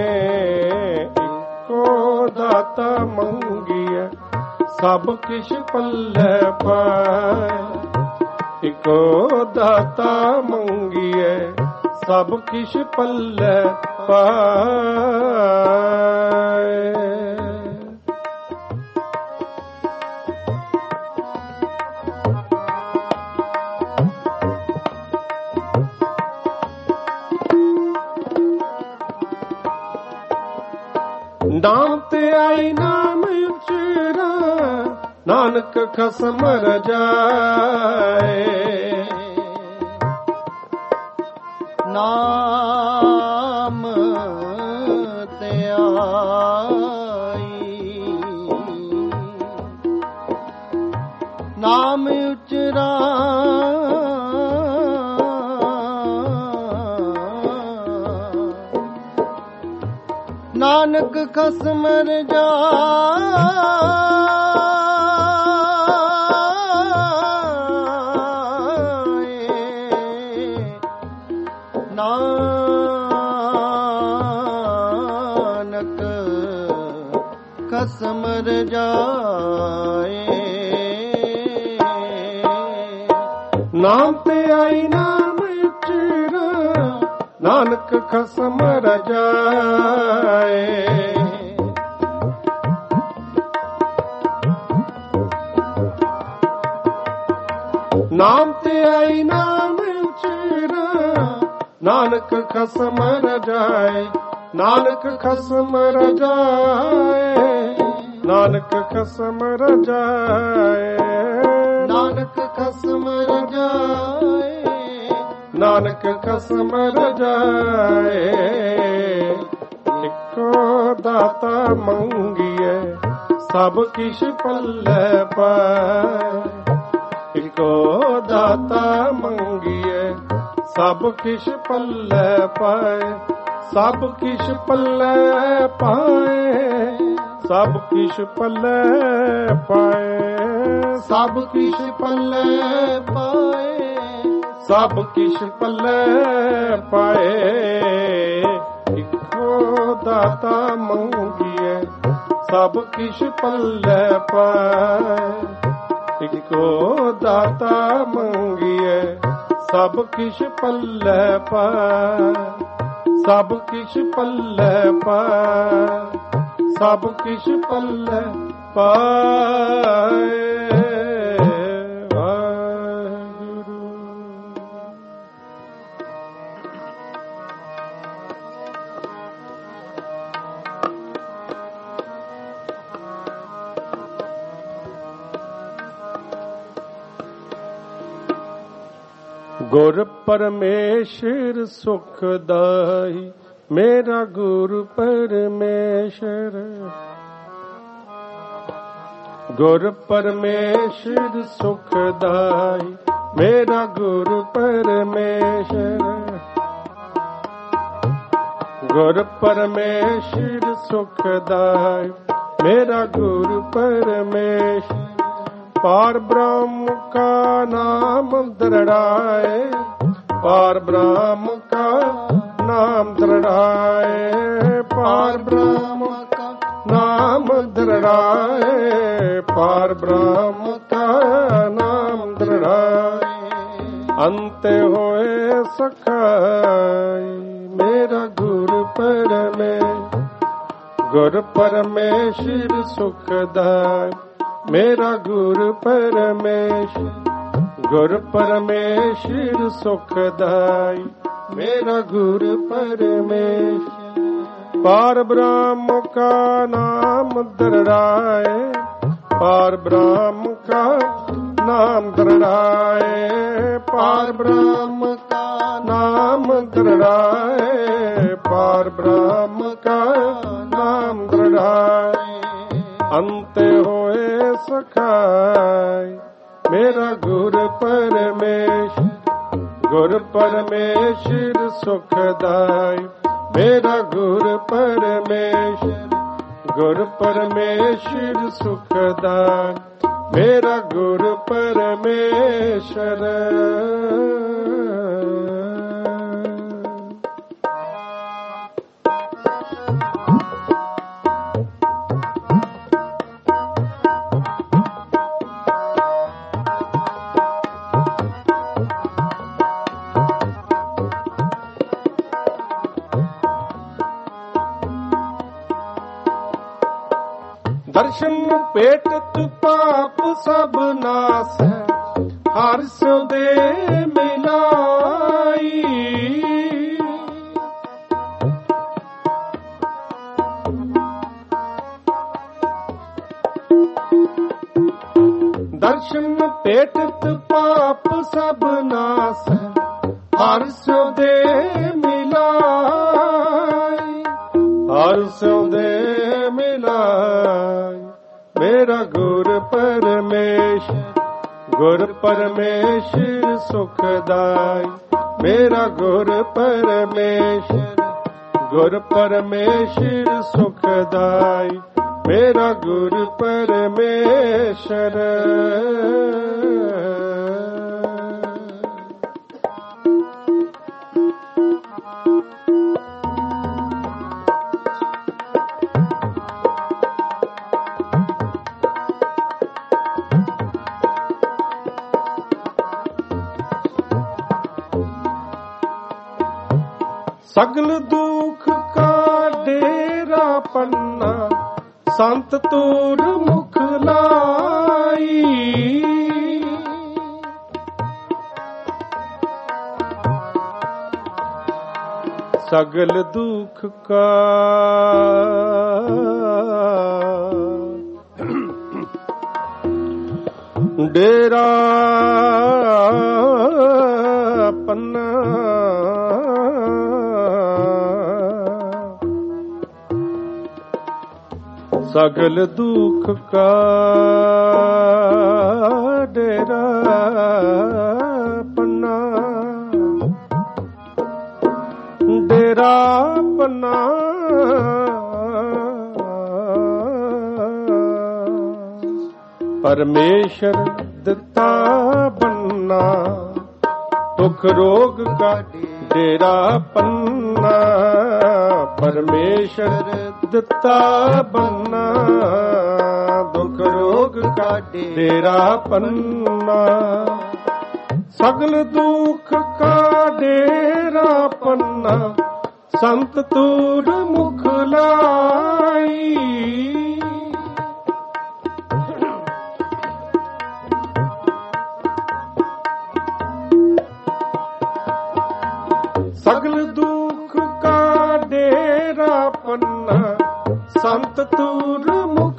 ਇੱਕੋ ਦਾਤਾ ਮੰਗੀਏ ਸਭ ਕਿਛ ਪੱਲੇ ਪਾਏ। ਇੱਕੋ ਦਾਤਾ ਮੰਗੀਏ ਸਭ ਕਿਛ ਪੱਲੇ ਪਾਏ। ਦਾਮ ਤੇ ਆਈ ਨਾਮ ਉਚਰਾ ਨਾਨਕ ਖਸਮ ਰਜਾਏ ਨਾਮ ਤੇ ਆਈ ਨਾਮ ਉਚਰਾ ਨਾਨਕ ਖਸਮ ਰਜਾਏ ਨਾਨਕ ਖਸਮ ਰਜਾਏ ਨਾਮ ਤੇ ਆਈ ਨਾਮ ਉਚਰਾ ਨਾਨਕ ਖਸਮ ਰਜਾਏ ਨਾਮ ਤੇ ਆਈ ਨਾਮ ਉਚਰਾ ਨਾਨਕ ਖਸਮ ਰਜਾਏ ਨਾਨਕ ਖਸਮ ਰਜਾਏ ਨਾਨਕ ਖਸਮ ਰਜਾਏ ਨਾਨਕ ਖਸਮ ਰਜਾਏ ਨਾਨਕ ਖਸਮ ਰਜਾਏ ਇੱਕੋ ਦਾਤਾ ਮੰਗੀਏ ਸਭ ਕਿਛ ਪੱਲੇ ਪਾਏ ਇੱਕੋ ਦਾਤਾ ਮੰਗੀਏ ਸਭ ਕਿਛ ਪੱਲੇ ਪਾਏ ਸਭ ਕਿਛ ਪੱਲੇ ਪਾਏ ਸਭ ਕਿਛ ਪੱਲੇ ਪਾਏ ਸਭ ਕਿਛ ਪੱਲੇ ਪਾਏ ਸਭ ਕਿਛ ਪੱਲੇ ਪਾਏ ਇੱਕੋ ਦਾਤਾ ਮੰਗੀਏ ਸਭ ਕਿਛ ਪੱਲੇ ਪਾਏ ਇੱਕੋ ਦਾਤਾ ਮੰਗੀਏ ਸਭ ਕਿਛ ਪੱਲੇ ਪਾਏ ਸਭ ਕਿਛ ਪੱਲੇ ਪਾਏ ਸਭ ਕਿਛ ਪੱਲੇ ਪਾਏ ਗੁਰ ਪਰਮੇਸ਼ਰ ਸੁਖ ਦਾਈ ਮੇਰਾ ਗੁਰ ਪਰਮੇਸ਼ਰ ਗੁਰ ਪਰਮੇਸ਼ਰ ਸੁਖ ਦਾਈ ਮੇਰਾ ਗੁਰ ਪਰਮੇਸ਼ਰ ਗੁਰ ਪਰਮੇਸ਼ਰ ਸੁਖ ਦਾਈ ਮੇਰਾ ਗੁਰ ਪਰਮੇਸ਼ਰ ਪਾਰ ਬ੍ਰਹਮ ਕਾ ਨਾਮ ਦ੍ਰਿੜਾਏ ਪਾਰ ਬ੍ਰਹਮ ਕਾ ਨਾਮ ਦ੍ਰਿੜਾਏ ਪਾਰ ਬ੍ਰਹਮ ਕਾ ਨਾਮ ਦ੍ਰਿੜਾਏ ਪਾਰ ਬ੍ਰਹਮ ਕਾ ਨਾਮ ਦ੍ਰਿੜਾਏ ਅੰਤ ਹੋਏ ਸਖਾਈ ਮੇਰਾ ਗੁਰ ਪਰਮੇਸ਼ਰ ਸੁਖਦਾਇ ਮੇਰਾ ਗੁਰ ਪਰਮੇਸ਼ਰ ਸੁਖਦਾਈ ਮੇਰਾ ਗੁਰ ਪਰਮੇਸ਼ਰ ਪਾਰ ਬ੍ਰਹਮ ਕਾ ਨਾਮ ਦ੍ਰਿੜਾਏ ਪਾਰ ਬ੍ਰਹਮ ਕਾ ਨਾਮ ਦ੍ਰਿੜਾਏ ਪਾਰ ਬ੍ਰਹਮ ਕਾ ਨਾਮ ਦ੍ਰਿੜਾਏ ਪਾਰ ਬ੍ਰਹਮ ਕਾ ਨਾਮ ਦ੍ਰਿੜਾਏ ਅੰਤ ਹੋਏ ਸਖਾਈ ਮੇਰਾ ਗੁਰ ਪਰਮੇਸ਼ਰ ਸੁਖਦਾਈ ਮੇਰਾ ਗੁਰ ਪਰਮੇਸ਼ਰ ਸੁਖਦਾਈ ਮੇਰਾ ਗੁਰ ਪਰਮੇਸ਼ਰ ਦਰਸ਼ਨ ਭੇਟਤ ਪਾਪ ਸਭ ਨਾਸ ਹਰਿ ਸਿਉ ਦੇ ਮਿਲਾਈ ਦਰਸ਼ਨ ਭੇਟਤ ਪਾਪ ਸਭ ਨਾਸ, ਹਰਿ ਸਿਉ ਦੇ ਮਿਲਾਈ, ਹਰਿ ਸਿਉ ਦੇ ਮਿਲਾਈ। ਮੇਰਾ ਗੁਰ ਪਰਮੇਸ਼ਰ, ਗੁਰ ਪਰਮੇਸ਼ਰ ਸੁਖਦਾਈ। ਮੇਰਾ ਗੁਰ ਪਰਮੇਸ਼ਰ, ਗੁਰ ਪਰਮੇਸ਼ਰ ਸੁਖਦਾਈ। ਮੇਰਾ ਗੁਰ ਪਰਮੇਸ਼ਰ। ਸਗਲ ਦੁਖ ਕਾ ਡੇਰਾ ਪੰਨਾ, ਸੰਤ ਤੂਰ ਮੁਖ ਲਾਈ। ਸਗਲ ਦੁਖ ਕਾ ਡੇਰਾ ਪੰਨਾ, ਸਗਲ ਦੁਖ ਕਾ ਡੇਰਾ ਪੰਨਾ, ਡੇਰਾ ਪੰਨਾ। ਪਰਮੇਸ਼ਰ ਦਿੱਤਾ ਬੰਨਾ, ਦੁਖ ਰੋਗ ਕਾ ਡੇਰਾ ਪੰਨਾ। ਪਰਮੇਸ਼ਰ ਦਿੱਤਾ ਬੰਨਾ, ਦੁਖ ਰੋਗ ਕਾ ਡੇਰਾ ਪੰਨਾ। ਸਗਲ ਦੁਖ ਕਾ ਡੇਰਾ ਪੰਨਾ, ਸੰਤ ਤੂਰ ਮੁਖ ਲਾਈ। ਸਗਲ ਦੁਖ ਕਾ ਡੇਰਾ ਪੰਨਾ, ਸੰਤ ਤੂਰ ਮੁਖ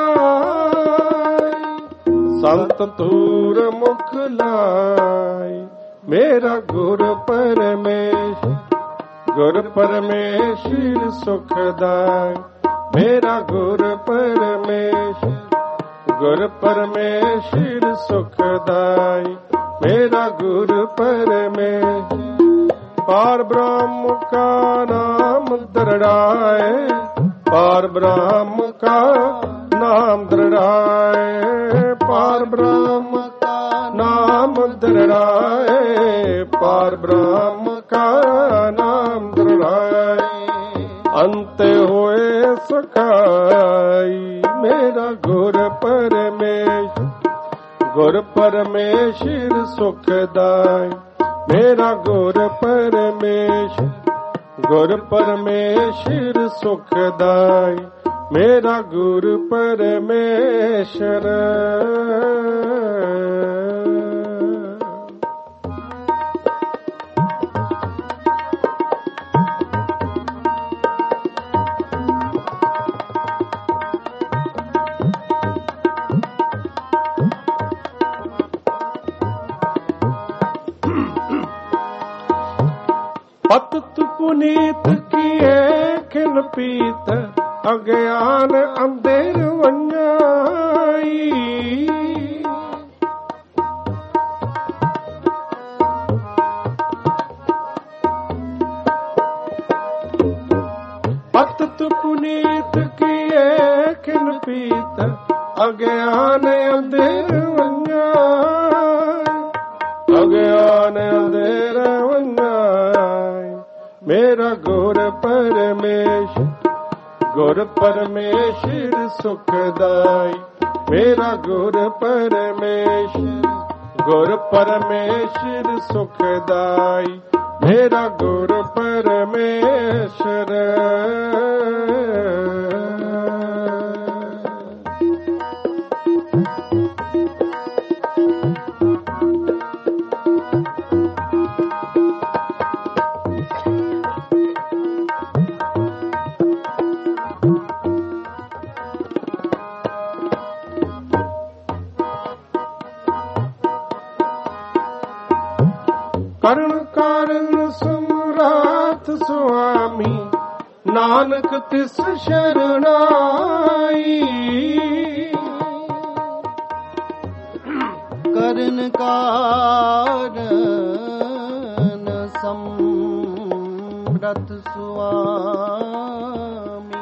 ਲਾਈ। ਸੰਤ ਤੂਰ ਮੁਖ ਲਾਈ। ਮੇਰਾ ਗੁਰ ਪਰਮੇਸ਼ਰ, ਗੁਰ ਪਰਮੇਸ਼ਰ ਸੁਖਦਾਈ। ਮੇਰਾ ਗੁਰ ਪਰਮੇਸ਼ਰ, ਗੁਰ ਪਰਮੇਸ਼ਰ ਸੁਖਦਾਈ। ਮੇਰਾ ਗੁਰ ਪਰਮੇਸ਼ਰ। ਪਾਰ ਬ੍ਰਹਮ ਕਾ ਨਾਮ ਦ੍ਰਿੜਾਏ, ਪਾਰ ਬ੍ਰਹਮ ਕਾ ਨਾਮ ਦ੍ਰਿੜਾਏ। ਪਾਰ ਬ੍ਰਹਮ ਕਾ ਨਾਮ ਦ੍ਰਿੜਾਏ, ਪਾਰ ਬ੍ਰਹਮ ਕਾ ਨਾਮ ਦ੍ਰਿੜਾਏ। ਅੰਤ ਹੋਏ ਸਖਾਈ। ਮੇਰਾ ਗੁਰ ਪਰਮੇਸ਼ਰ, ਗੁਰ ਪਰਮੇਸ਼ਰ ਸੁਖਦਾਈ। ਮੇਰਾ ਗੁਰ ਪਰਮੇਸ਼ਰ, ਗੁਰ ਪਰਮੇਸ਼ਰ ਸੁਖਦਾਈ। ਮੇਰਾ ਗੁਰ ਪਰਮੇਸ਼ਰ। ਪਤਿਤ ਪੁਨੀਤ ਕੀਏ ਖਿਨ ਪੀਤ, ਅਗਿਆਨ ਅੰਧੇਰ ਵੰਝਾਈ। ਪਤਿਤ ਪੁਨੀਤ ਕੀਏ ਖਿਨ ਪੀਤ, ਅਗਿਆਨ ਅੰਧੇਰ ਵੰਝਾਈ। ਅਗਿਆਨ ਅੰਧੇਰ ਵੰਝਾਈ। ਮੇਰਾ ਗੁਰ ਪਰਮੇਸ਼ਰ, ਗੁਰ ਪਰਮੇਸ਼ਰ ਸੁਖਦਾਈ। ਮੇਰਾ ਗੁਰ ਪਰਮੇਸ਼ਰ, ਗੁਰ ਪਰਮੇਸ਼ਰ ਸੁਖਦਾਈ। ਮੇਰਾ ਗੁਰ ਪਰਮੇਸ਼ਰ। ਨਾਨਕ ਤਿਸ ਸ਼ਰਨਾਈ। ਕਰਨ ਕਾਰਨ ਸਮਰਥ ਸੁਆਮੀ।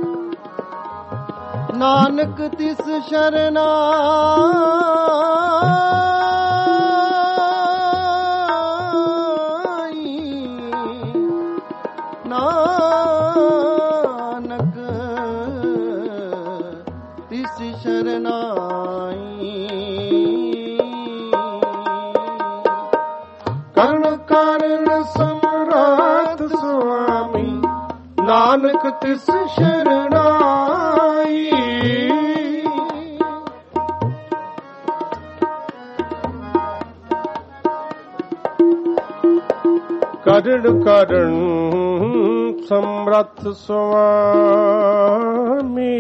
ਨਾਨਕ ਤਿਸ ਸ਼ਰਨਾਈ। ਨਾਨਕ ਤਿਸ ਸ਼ਰਨਾਈ। ਕਰਨ ਕਾਰਨ ਸਮਰਥ ਸੁਆਮੀ। ਨਾਨਕ ਤਿਸ ਸ਼ਰਨਾਈ। ਕਰਨ ਕਾਰਨ ਸਮਰਥ ਸੁਆਮੀ।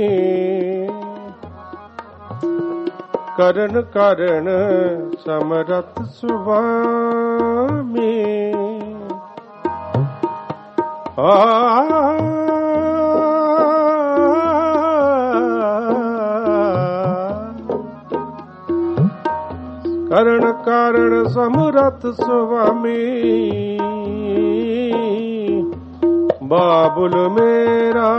ਕਰਨ ਕਾਰਨ ਸਮਰਥ ਸੁਆਮੀ। ਕਰਨ ਕਾਰਨ ਸਮਰਥ ਸੁਆਮੀ। ਬਾਬੁਲ ਮੇਰਾ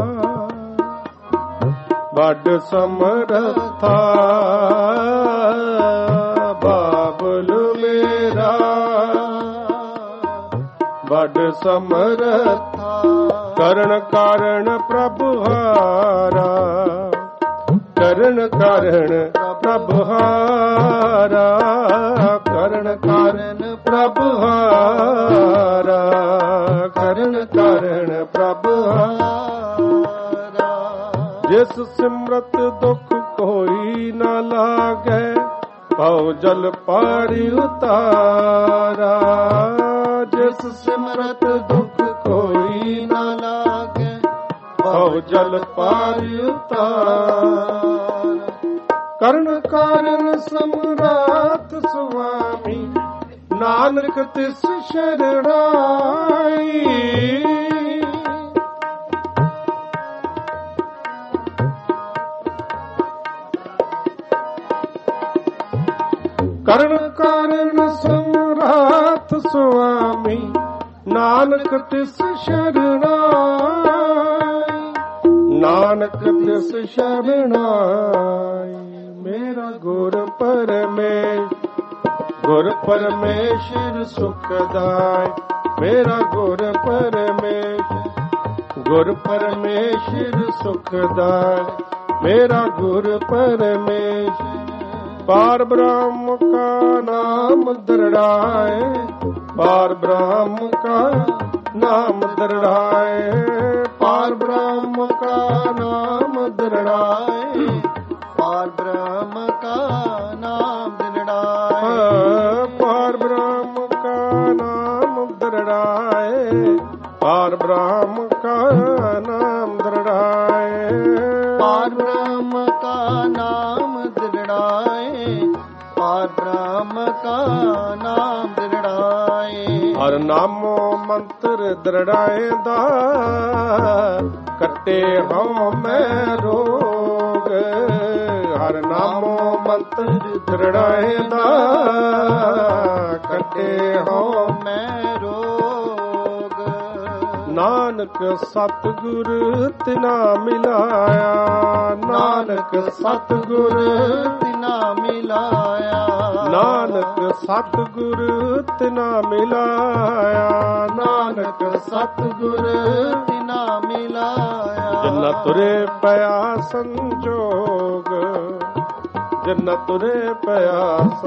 ਵੱਡ ਸਮਰਥਾ। ਬਾਬੁਲ ਮੇਰਾ ਵੱਡ ਸਮਰਥਾ। ਕਰਨ ਕਾਰਨ ਪ੍ਰਭੁ ਹਾਰਾ। ਕਰਨ ਕਾਰਨ ਪ੍ਰਭੁ ਹਾਰਾ। ਕਰਨ ਕਾਰਨ ਪ੍ਰਭੁ ਹਾਰਾ। ਕਰਨ ਕਾਰਨ ਪ੍ਰਭੁ ਹਾਰਾ। ਜਿਸ ਸਿਮਰਤ ਦੁਖ ਕੋਈ ਨਾ ਲਾਗੈ। ਭਉ ਜਲ ਪਾਰੀ ਉਤਾਰਾ। ਜਿਸ ਸਿਮਰਤ ਦੁਖ ਕੋਈ ਨਾ ਲਾਗੈ। ਭਉ ਜਲ ਪਾਰੀ ਉਤਾਰਾ। ਕਰਨ ਕਾਰਨ ਸਮਰਥ ਸੁਆਮੀ। ਨਾਨਕ ਤਿਸ ਸ਼ਰਨਾਈ। ਕਰਨ ਕਾਰਨ ਸਮਰਥ ਸੁਆਮੀ। ਨਾਨਕ ਤਿਸ ਸ਼ਰਨਾਈ। ਨਾਨਕ ਤਿਸ ਸ਼ਰਨਾਈ। ਮੇਰਾ ਗੁਰ ਪਰਮੇਸ਼ ਗੁਰ ਪਰਮੇਸ਼ਰ ਸੁਖਦਾਇ। ਮੇਰਾ ਗੁਰ ਪਰਮੇਸ਼ ਗੁਰ ਪਰਮੇਸ਼ਰ ਸੁਖਦਾਇ। ਮੇਰਾ ਗੁਰ ਪਰਮੇਸ਼ ਪਾਰ ਬ੍ਰਹਮ ਕਾ ਨਾਮ ਦਰੜਾਏ। ਪਾਰ ਬ੍ਰਹਮ ਕਾ ਨਾਮ ਦਰੜਾਏ। ਪਾਰ ਬ੍ਰਹਮ ਕਾ ਨਾਮ ਦਰੜਾਏ। ਪਾਰ ਬ੍ਰਹਮ ਕਾ ਨਾਮ ਦਰੜਾਏ। ਪਾਰ ਬ੍ਰਹਮ ਕਾ ਨਾਮ ਦਰੜਾਏ। ਪਾਰ ਬ੍ਰਹਮ ਕਾ ਨਾਮ ਦਰੜਾਏ। ਪਾਰ ਬ੍ਰਹਮ ਕਾ ਨਾਮ ਦਰੜਾਏ। ਪਾਰ ਬ੍ਰਹਮ ਕਾ ਨਾਮ ਦਰੜਾਏ। ਹਰ ਨਾਮੋ ਮੰਤਰ ਦਰੜਾਏ ਦਾ। ਕੱਟੇ ਹਉ ਮੈਂ ਰੋਗ। ਹਰ ਨਾਮੋ ਮੰਤਰ ਦਰੜਾਏ ਦਾ। ਕੱਟੇ ਹਉ ਮੈਂ ਰੋਗ। ਨਾਨਕ ਸਤਿਗੁਰ ਤਿਨਾ ਮਿਲਾਇਆ। ਨਾਨਕ ਸਤਿਗੁਰ ਤਿਨਾ ਮਿਲਾਇਆ। ਨਾਨਕ ਸਤਿਗੁਰ ਤਿਨਾ ਮਿਲਾਇਆ। ਨਾਨਕ ਸਤਿਗੁਰ ਤਿਨਾ ਮਿਲਾਇਆ। ਜਿਨ੍ਹਾਂ ਤੁਰੇ ਪਿਆ ਸੰਜੋਗ। ਜਿਨ੍ਹਾਂ ਤੁਰੇ ਪਿਆ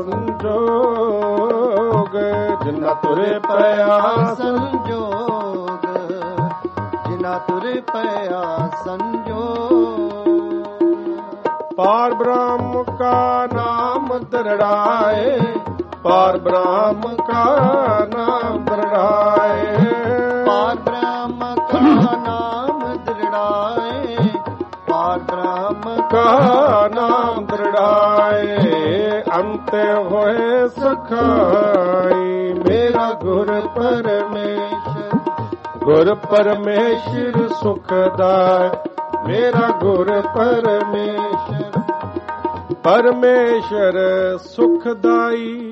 ਸੰਜੋਗ। ਜਿਨ੍ਹਾਂ ਤੁਰੇ ਪਿਆ ਸੰਜੋਗ। ਜਿਨ੍ਹਾਂ ਤੁਰੇ ਪਿਆ ਸੰਜੋਗ। ਪਾਰ ਬ੍ਰਹਮ ਕਾ ਨਾਮ ਦਰੜਾਏ। ਪਾਰ ਬ੍ਰਹਮ ਕਾ ਨਾਮ ਦਰੜਾਏ। ਪਾਰ ਬ੍ਰਹਮ ਕਾ ਨਾਮ ਦਰੜਾਏ। ਪਾਰ ਬ੍ਰਹਮ ਕਾ ਨਾਮ ਦਰੜਾਏ। ਅੰਤ ਹੋਏ ਸਖਾਈ। ਮੇਰਾ ਗੁਰ ਪਰਮੇਸ਼ਰ ਗੁਰ ਪਰਮੇਸ਼ਰ ਸੁਖਦਾਇ ਮੇਰਾ ਗੁਰ ਪਰਮੇਸ਼ਰ ਪਰਮੇਸ਼ਰ ਸੁਖਦਾਈ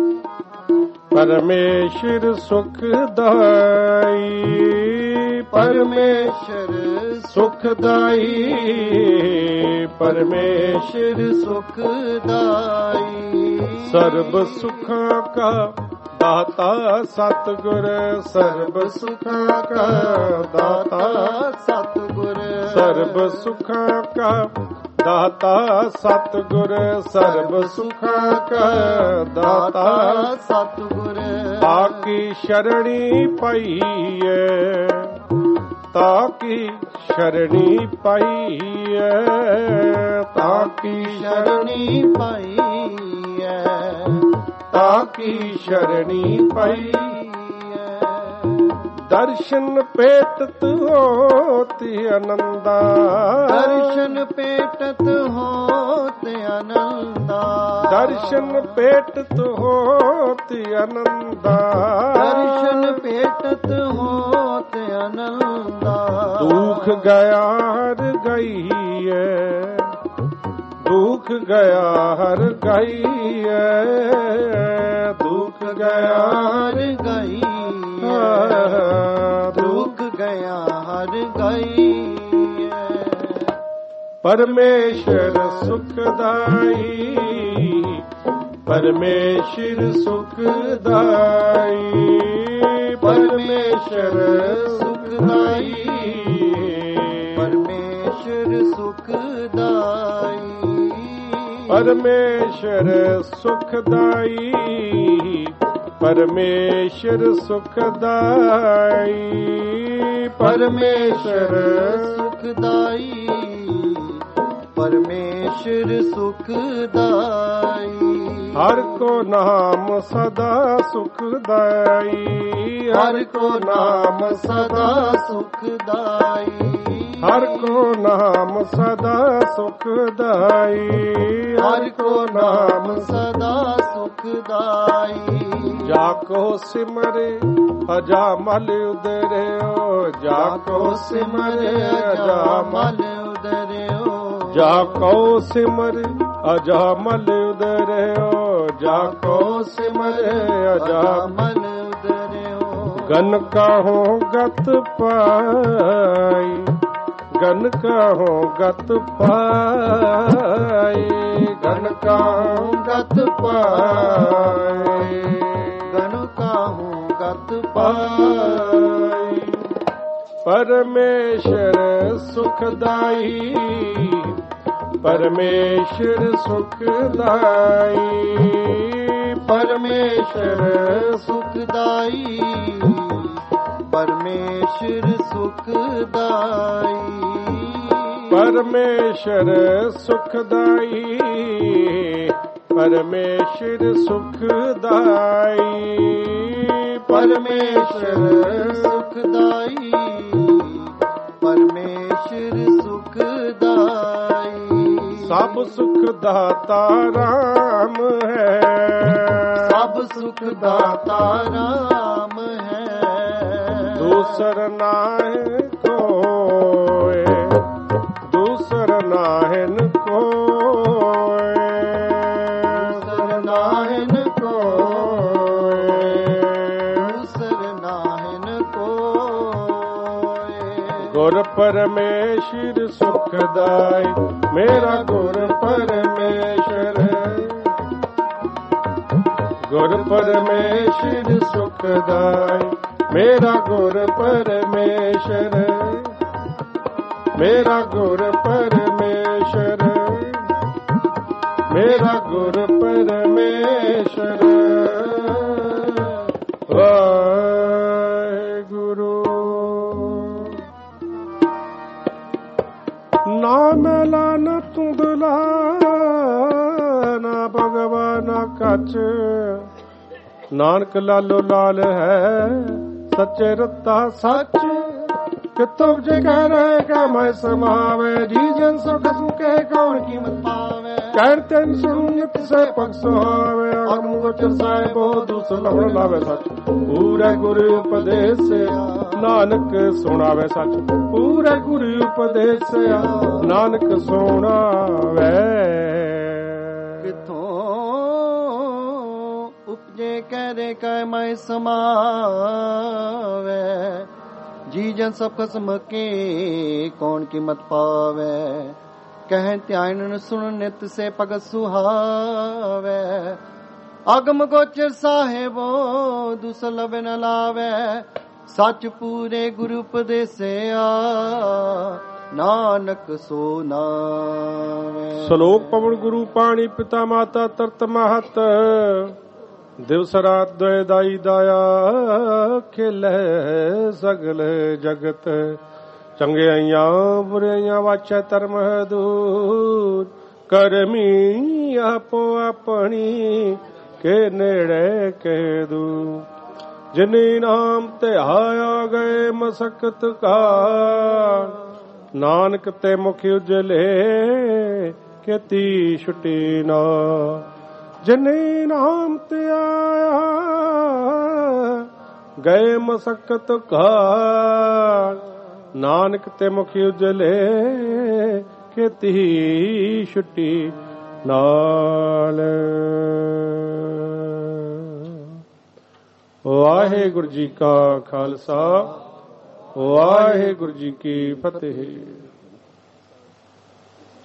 ਪਰਮੇਸ਼ਰ ਸੁਖਦਾਈ ਪਰਮੇਸ਼ਰ ਸੁਖਦਾਈ ਪਰਮੇਸ਼ਰ ਸੁਖਦਾਈ ਸਰਬ ਸੁਖਾਂ ਕਾ ਦਾਤਾ ਸਤਿਗੁਰ ਸਰਬ ਸੁਖਾਂ ਕਾ ਦਾਤਾ ਸਤਿਗੁਰ ਸਰਬ ਸੁਖਾਂ ਕਾ ਦਾਤਾ ਸਤਿਗੁਰ ਸਰਬ ਸੁਖਾਂ ਕਾ ਦਾਤਾ ਸਤਿਗੁਰ ਤਾਕੀ ਸ਼ਰਣੀ ਪਈਐ ਤਾਕੀ ਸ਼ਰਣੀ ਪਾਈਐ ਤਾਕੀ ਸ਼ਰਣੀ ਪਾਈਐ ਤਾਕੀ ਸ਼ਰਣੀ ਪਾਈਐ ਦਰਸ਼ਨ ਪੇਟਤ ਹੋਤਿ ਆਨੰਦਾ ਦਰਸ਼ਨ ਪੇਟਤ ਹੋਤਿ ਆਨੰਦਾ ਦਰਸ਼ਨ ਪੇਟਤ ਹੋਤਿ ਆਨੰਦਾ ਦਰਸ਼ਨ ਪੇਟਤ ਹੋਤਿ ਆਨੰਦਾ ਦੁਖ ਗਿਆ ਹਰ ਗਈਐ ਦੁਖ ਗਿਆ ਹਰ ਗਈਐ ਦੁਖ ਗਿਆ ਹਰ ਗਈਐ ਦੁਖ ਗਿਆ ਹਰ ਗਈਐ ਪਰਮੇਸ਼ਰ ਸੁਖਦਾਈ ਪਰਮੇਸ਼ਰ ਸੁਖਦਾਈ ਪਰਮੇਸ਼ਰ ਸੁਖਦਾਈ ਪਰਮੇਸ਼ਰ ਸੁਖਦਾਈ ਪਰਮੇਸ਼ਰ ਸੁਖਦਾਈ ਪਰਮੇਸ਼ਰ ਸੁਖਦਾਈ ਪਰਮੇਸ਼ਰ ਸੁਖਦਾਈ ਪਰਮੇਸ਼ਰ ਸੁਖਦਾਈ ਹਰ ਕੋ ਨਾਮ ਸਦਾ ਸੁਖਦਾਈ ਹਰ ਕੋ ਨਾਮ ਸਦਾ ਸੁਖਦਾਈ ਹਰ ਕੋ ਨਾਮ ਸਦਾ ਸੁਖਦਾਈ ਹਰ ਕੋ ਨਾਮ ਸਦਾ ਸੁਖਦਾਈ ਜਾ ਕੋ ਸਿਮਰੇ ਅਜਾਮਲ ਉਦਰਿਓ ਜਾ ਕੋ ਸਿਮਰੇ ਅਜਾਮਲ ਉਦਰਿਓ ਜਾ ਕੋ ਸਿਮਰ ਅਜਾਮਲ ਉਦਰਿਓ ਜਾ ਕੋ ਸਿਮਰੇ ਅਜਾਮਲ ਉਦਰਿਓ ਗਨ ਕਾਹੋ ਗਤ ਪਾਈ ਗਨ ਕਾਹੋ ਗਤ ਪਾਈ ਗਨ ਕਾਹੋ ਗਤ ਪਾਈ ਗਨ ਕਾਹੋ ਗਤ ਪਾਈ ਪਰਮੇਸ਼ਰ ਸੁਖਦਾਈ ਪਰਮੇਸ਼ਰ ਸੁਖਦਾਈ ਪਰਮੇਸ਼ਰ ਸੁਖਦਾਈ ਪਰਮੇਸ਼ਰ ਸੁਖਦਾਈ ਪਰਮੇਸ਼ਰ ਸੁਖਦਾਈ ਪਰਮੇਸ਼ਰ ਸੁਖਦਾਈ ਪਰਮੇਸ਼ਰ ਸੁਖਦਾਈ ਪਰਮੇਸ਼ਰ ਸੁਖਦਾਈ ਸਭ ਸੁਖ ਦਾਤਾ ਰਾਮ ਹੈ ਸਭ ਸੁਖ ਦਾਤਾ ਰਾਮ ਹੈ ਦੂਸਰ ਨਾਹਿ ਕੋਇ ਦੂਸਰ ਨਾਹਿ ਕੋਇ ਦੂਸਰ ਨਾਹਿ ਕੋਇ ਦੂਸਰ ਨਾਹਿ ਕੋਇ ਗੁਰ ਪਰਮੇਸ਼ਰ ਸੁਖਦਾਇ ਮੇਰਾ ਗੁਰ ਪਰਮੇਸ਼ਰ ਗੁਰ ਪਰਮੇਸ਼ਰ ਸੁਖਦਾਇ ਮੇਰਾ ਗੁਰ ਪਰਮੇਸ਼ਰ ਮੇਰਾ ਗੁਰ ਪਰਮੇਸ਼ਰ ਮੇਰਾ ਗੁਰ ਪਰਮੇਸ਼ਰ ਵਾਹਿਗੁਰੂ ਨਾ ਮੈਲਾ ਨਾ ਧੁੰਦਲਾ ਨਾ ਭਗਵਾਨਾ ਕੱਚ ਨਾਨਕ ਲਾਲੋ ਲਾਲ ਹੈ ਸੱਚੇ ਰਤਾ ਸੱਚ ਕਿਤੋਂ ਜੇ ਕਹਿ ਰਹੇ ਕਾ ਮੈਂ ਸਮਾਵੇ ਜੀ ਜਨ ਸੁਖ ਸੁਖੇ ਕੌਣ ਕੀਮਤ ਪਾਵੇ ਕਹਿਣ ਤੈਨ ਸੁਣ ਨਿਤ ਸੇ ਪਗ ਸੁਹਾਵੇ ਅਗਮ ਗੋਚਰ ਸਾਹਿਬੋ ਦੁਸ ਲਵਣ ਲਾਵੇ ਸੱਚ ਪੂਰੇ ਗੁਰੂ ਉਪਦੇਸਿਆ ਨਾਨਕ ਸੁਣਾਵੇ ਸੱਚ ਪੂਰੇ ਗੁਰੂ ਉਪਦੇਸਿਆ ਨਾਨਕ ਸੁਣਾਵੇ ਕਿਥੋਂ ਉਪਜੇ ਕਹਿ ਕੈ ਮੈਂ ਸਮਾਵੇ ਜੀ ਜਨ ਸਭ ਖਸਮ ਕੇ ਕੌਣ ਕੀਮਤ ਪਾਵੇ ਕਹਿ ਧਿਆਨ ਸੁਣ ਨਿਤ ਸੇ ਭਗਤ ਸੁਹਾਵੇ ਅਗਮ ਗੋਚਰ ਸਾਹਿਬੋ ਦੁਸਲਭ ਨ ਲਾਵੇ ਸੱਚ ਪੂਰੇ ਗੁਰੂ ਉਪਦੇਸਿਆ ਨਾਨਕ ਸੋ ਨਾਵੇ। ਸ਼ਲੋਕ ਪਵਨ ਗੁਰੂ ਪਾਣੀ ਪਿਤਾ ਮਾਤਾ ਤਰਤ ਮਹਤ ਦਿਵਸ ਰਾਤ ਦੁਇ ਦਾਈ ਦਾਇਆ ਖੇਲੇ ਸਗਲ ਜਗਤ ਚੰਗਿਆਈਆਂ ਬੁਰਾਈਆਂ ਵਾਚੈ ਧਰਮ ਦੂਰ ਕਰਮੀ ਆਪੋ ਆਪਣੀ ਕੇ ਨੇੜੇ ਕਹਿ ਦੂ ਜਿਨੀ ਨਾਮ ਤੇ ਆਇਆ ਗਏ ਮਸਕਤ ਕਾ ਨਾਨਕ ਤੇ ਮੁਖ ਉਜਲੇ ਕੀਤੀ ਛੁਟੀ ਨਾ ਜਿਨੀ ਨਾਮ ਤੇ ਆਇਆ ਗਏ ਮਸਕਤ ਕਾ ਨਾਨਕ ਤੇ ਮੁਖ ਉਜਲੇ ਕੀਤੀ ਛੁਟੀ ਨਾਲ। ਵਾਹਿਗੁਰੂ ਜੀ ਕਾ ਖਾਲਸਾ ਵਾਹਿਗੁਰੂ ਜੀ ਕੀ ਫਤਿਹ।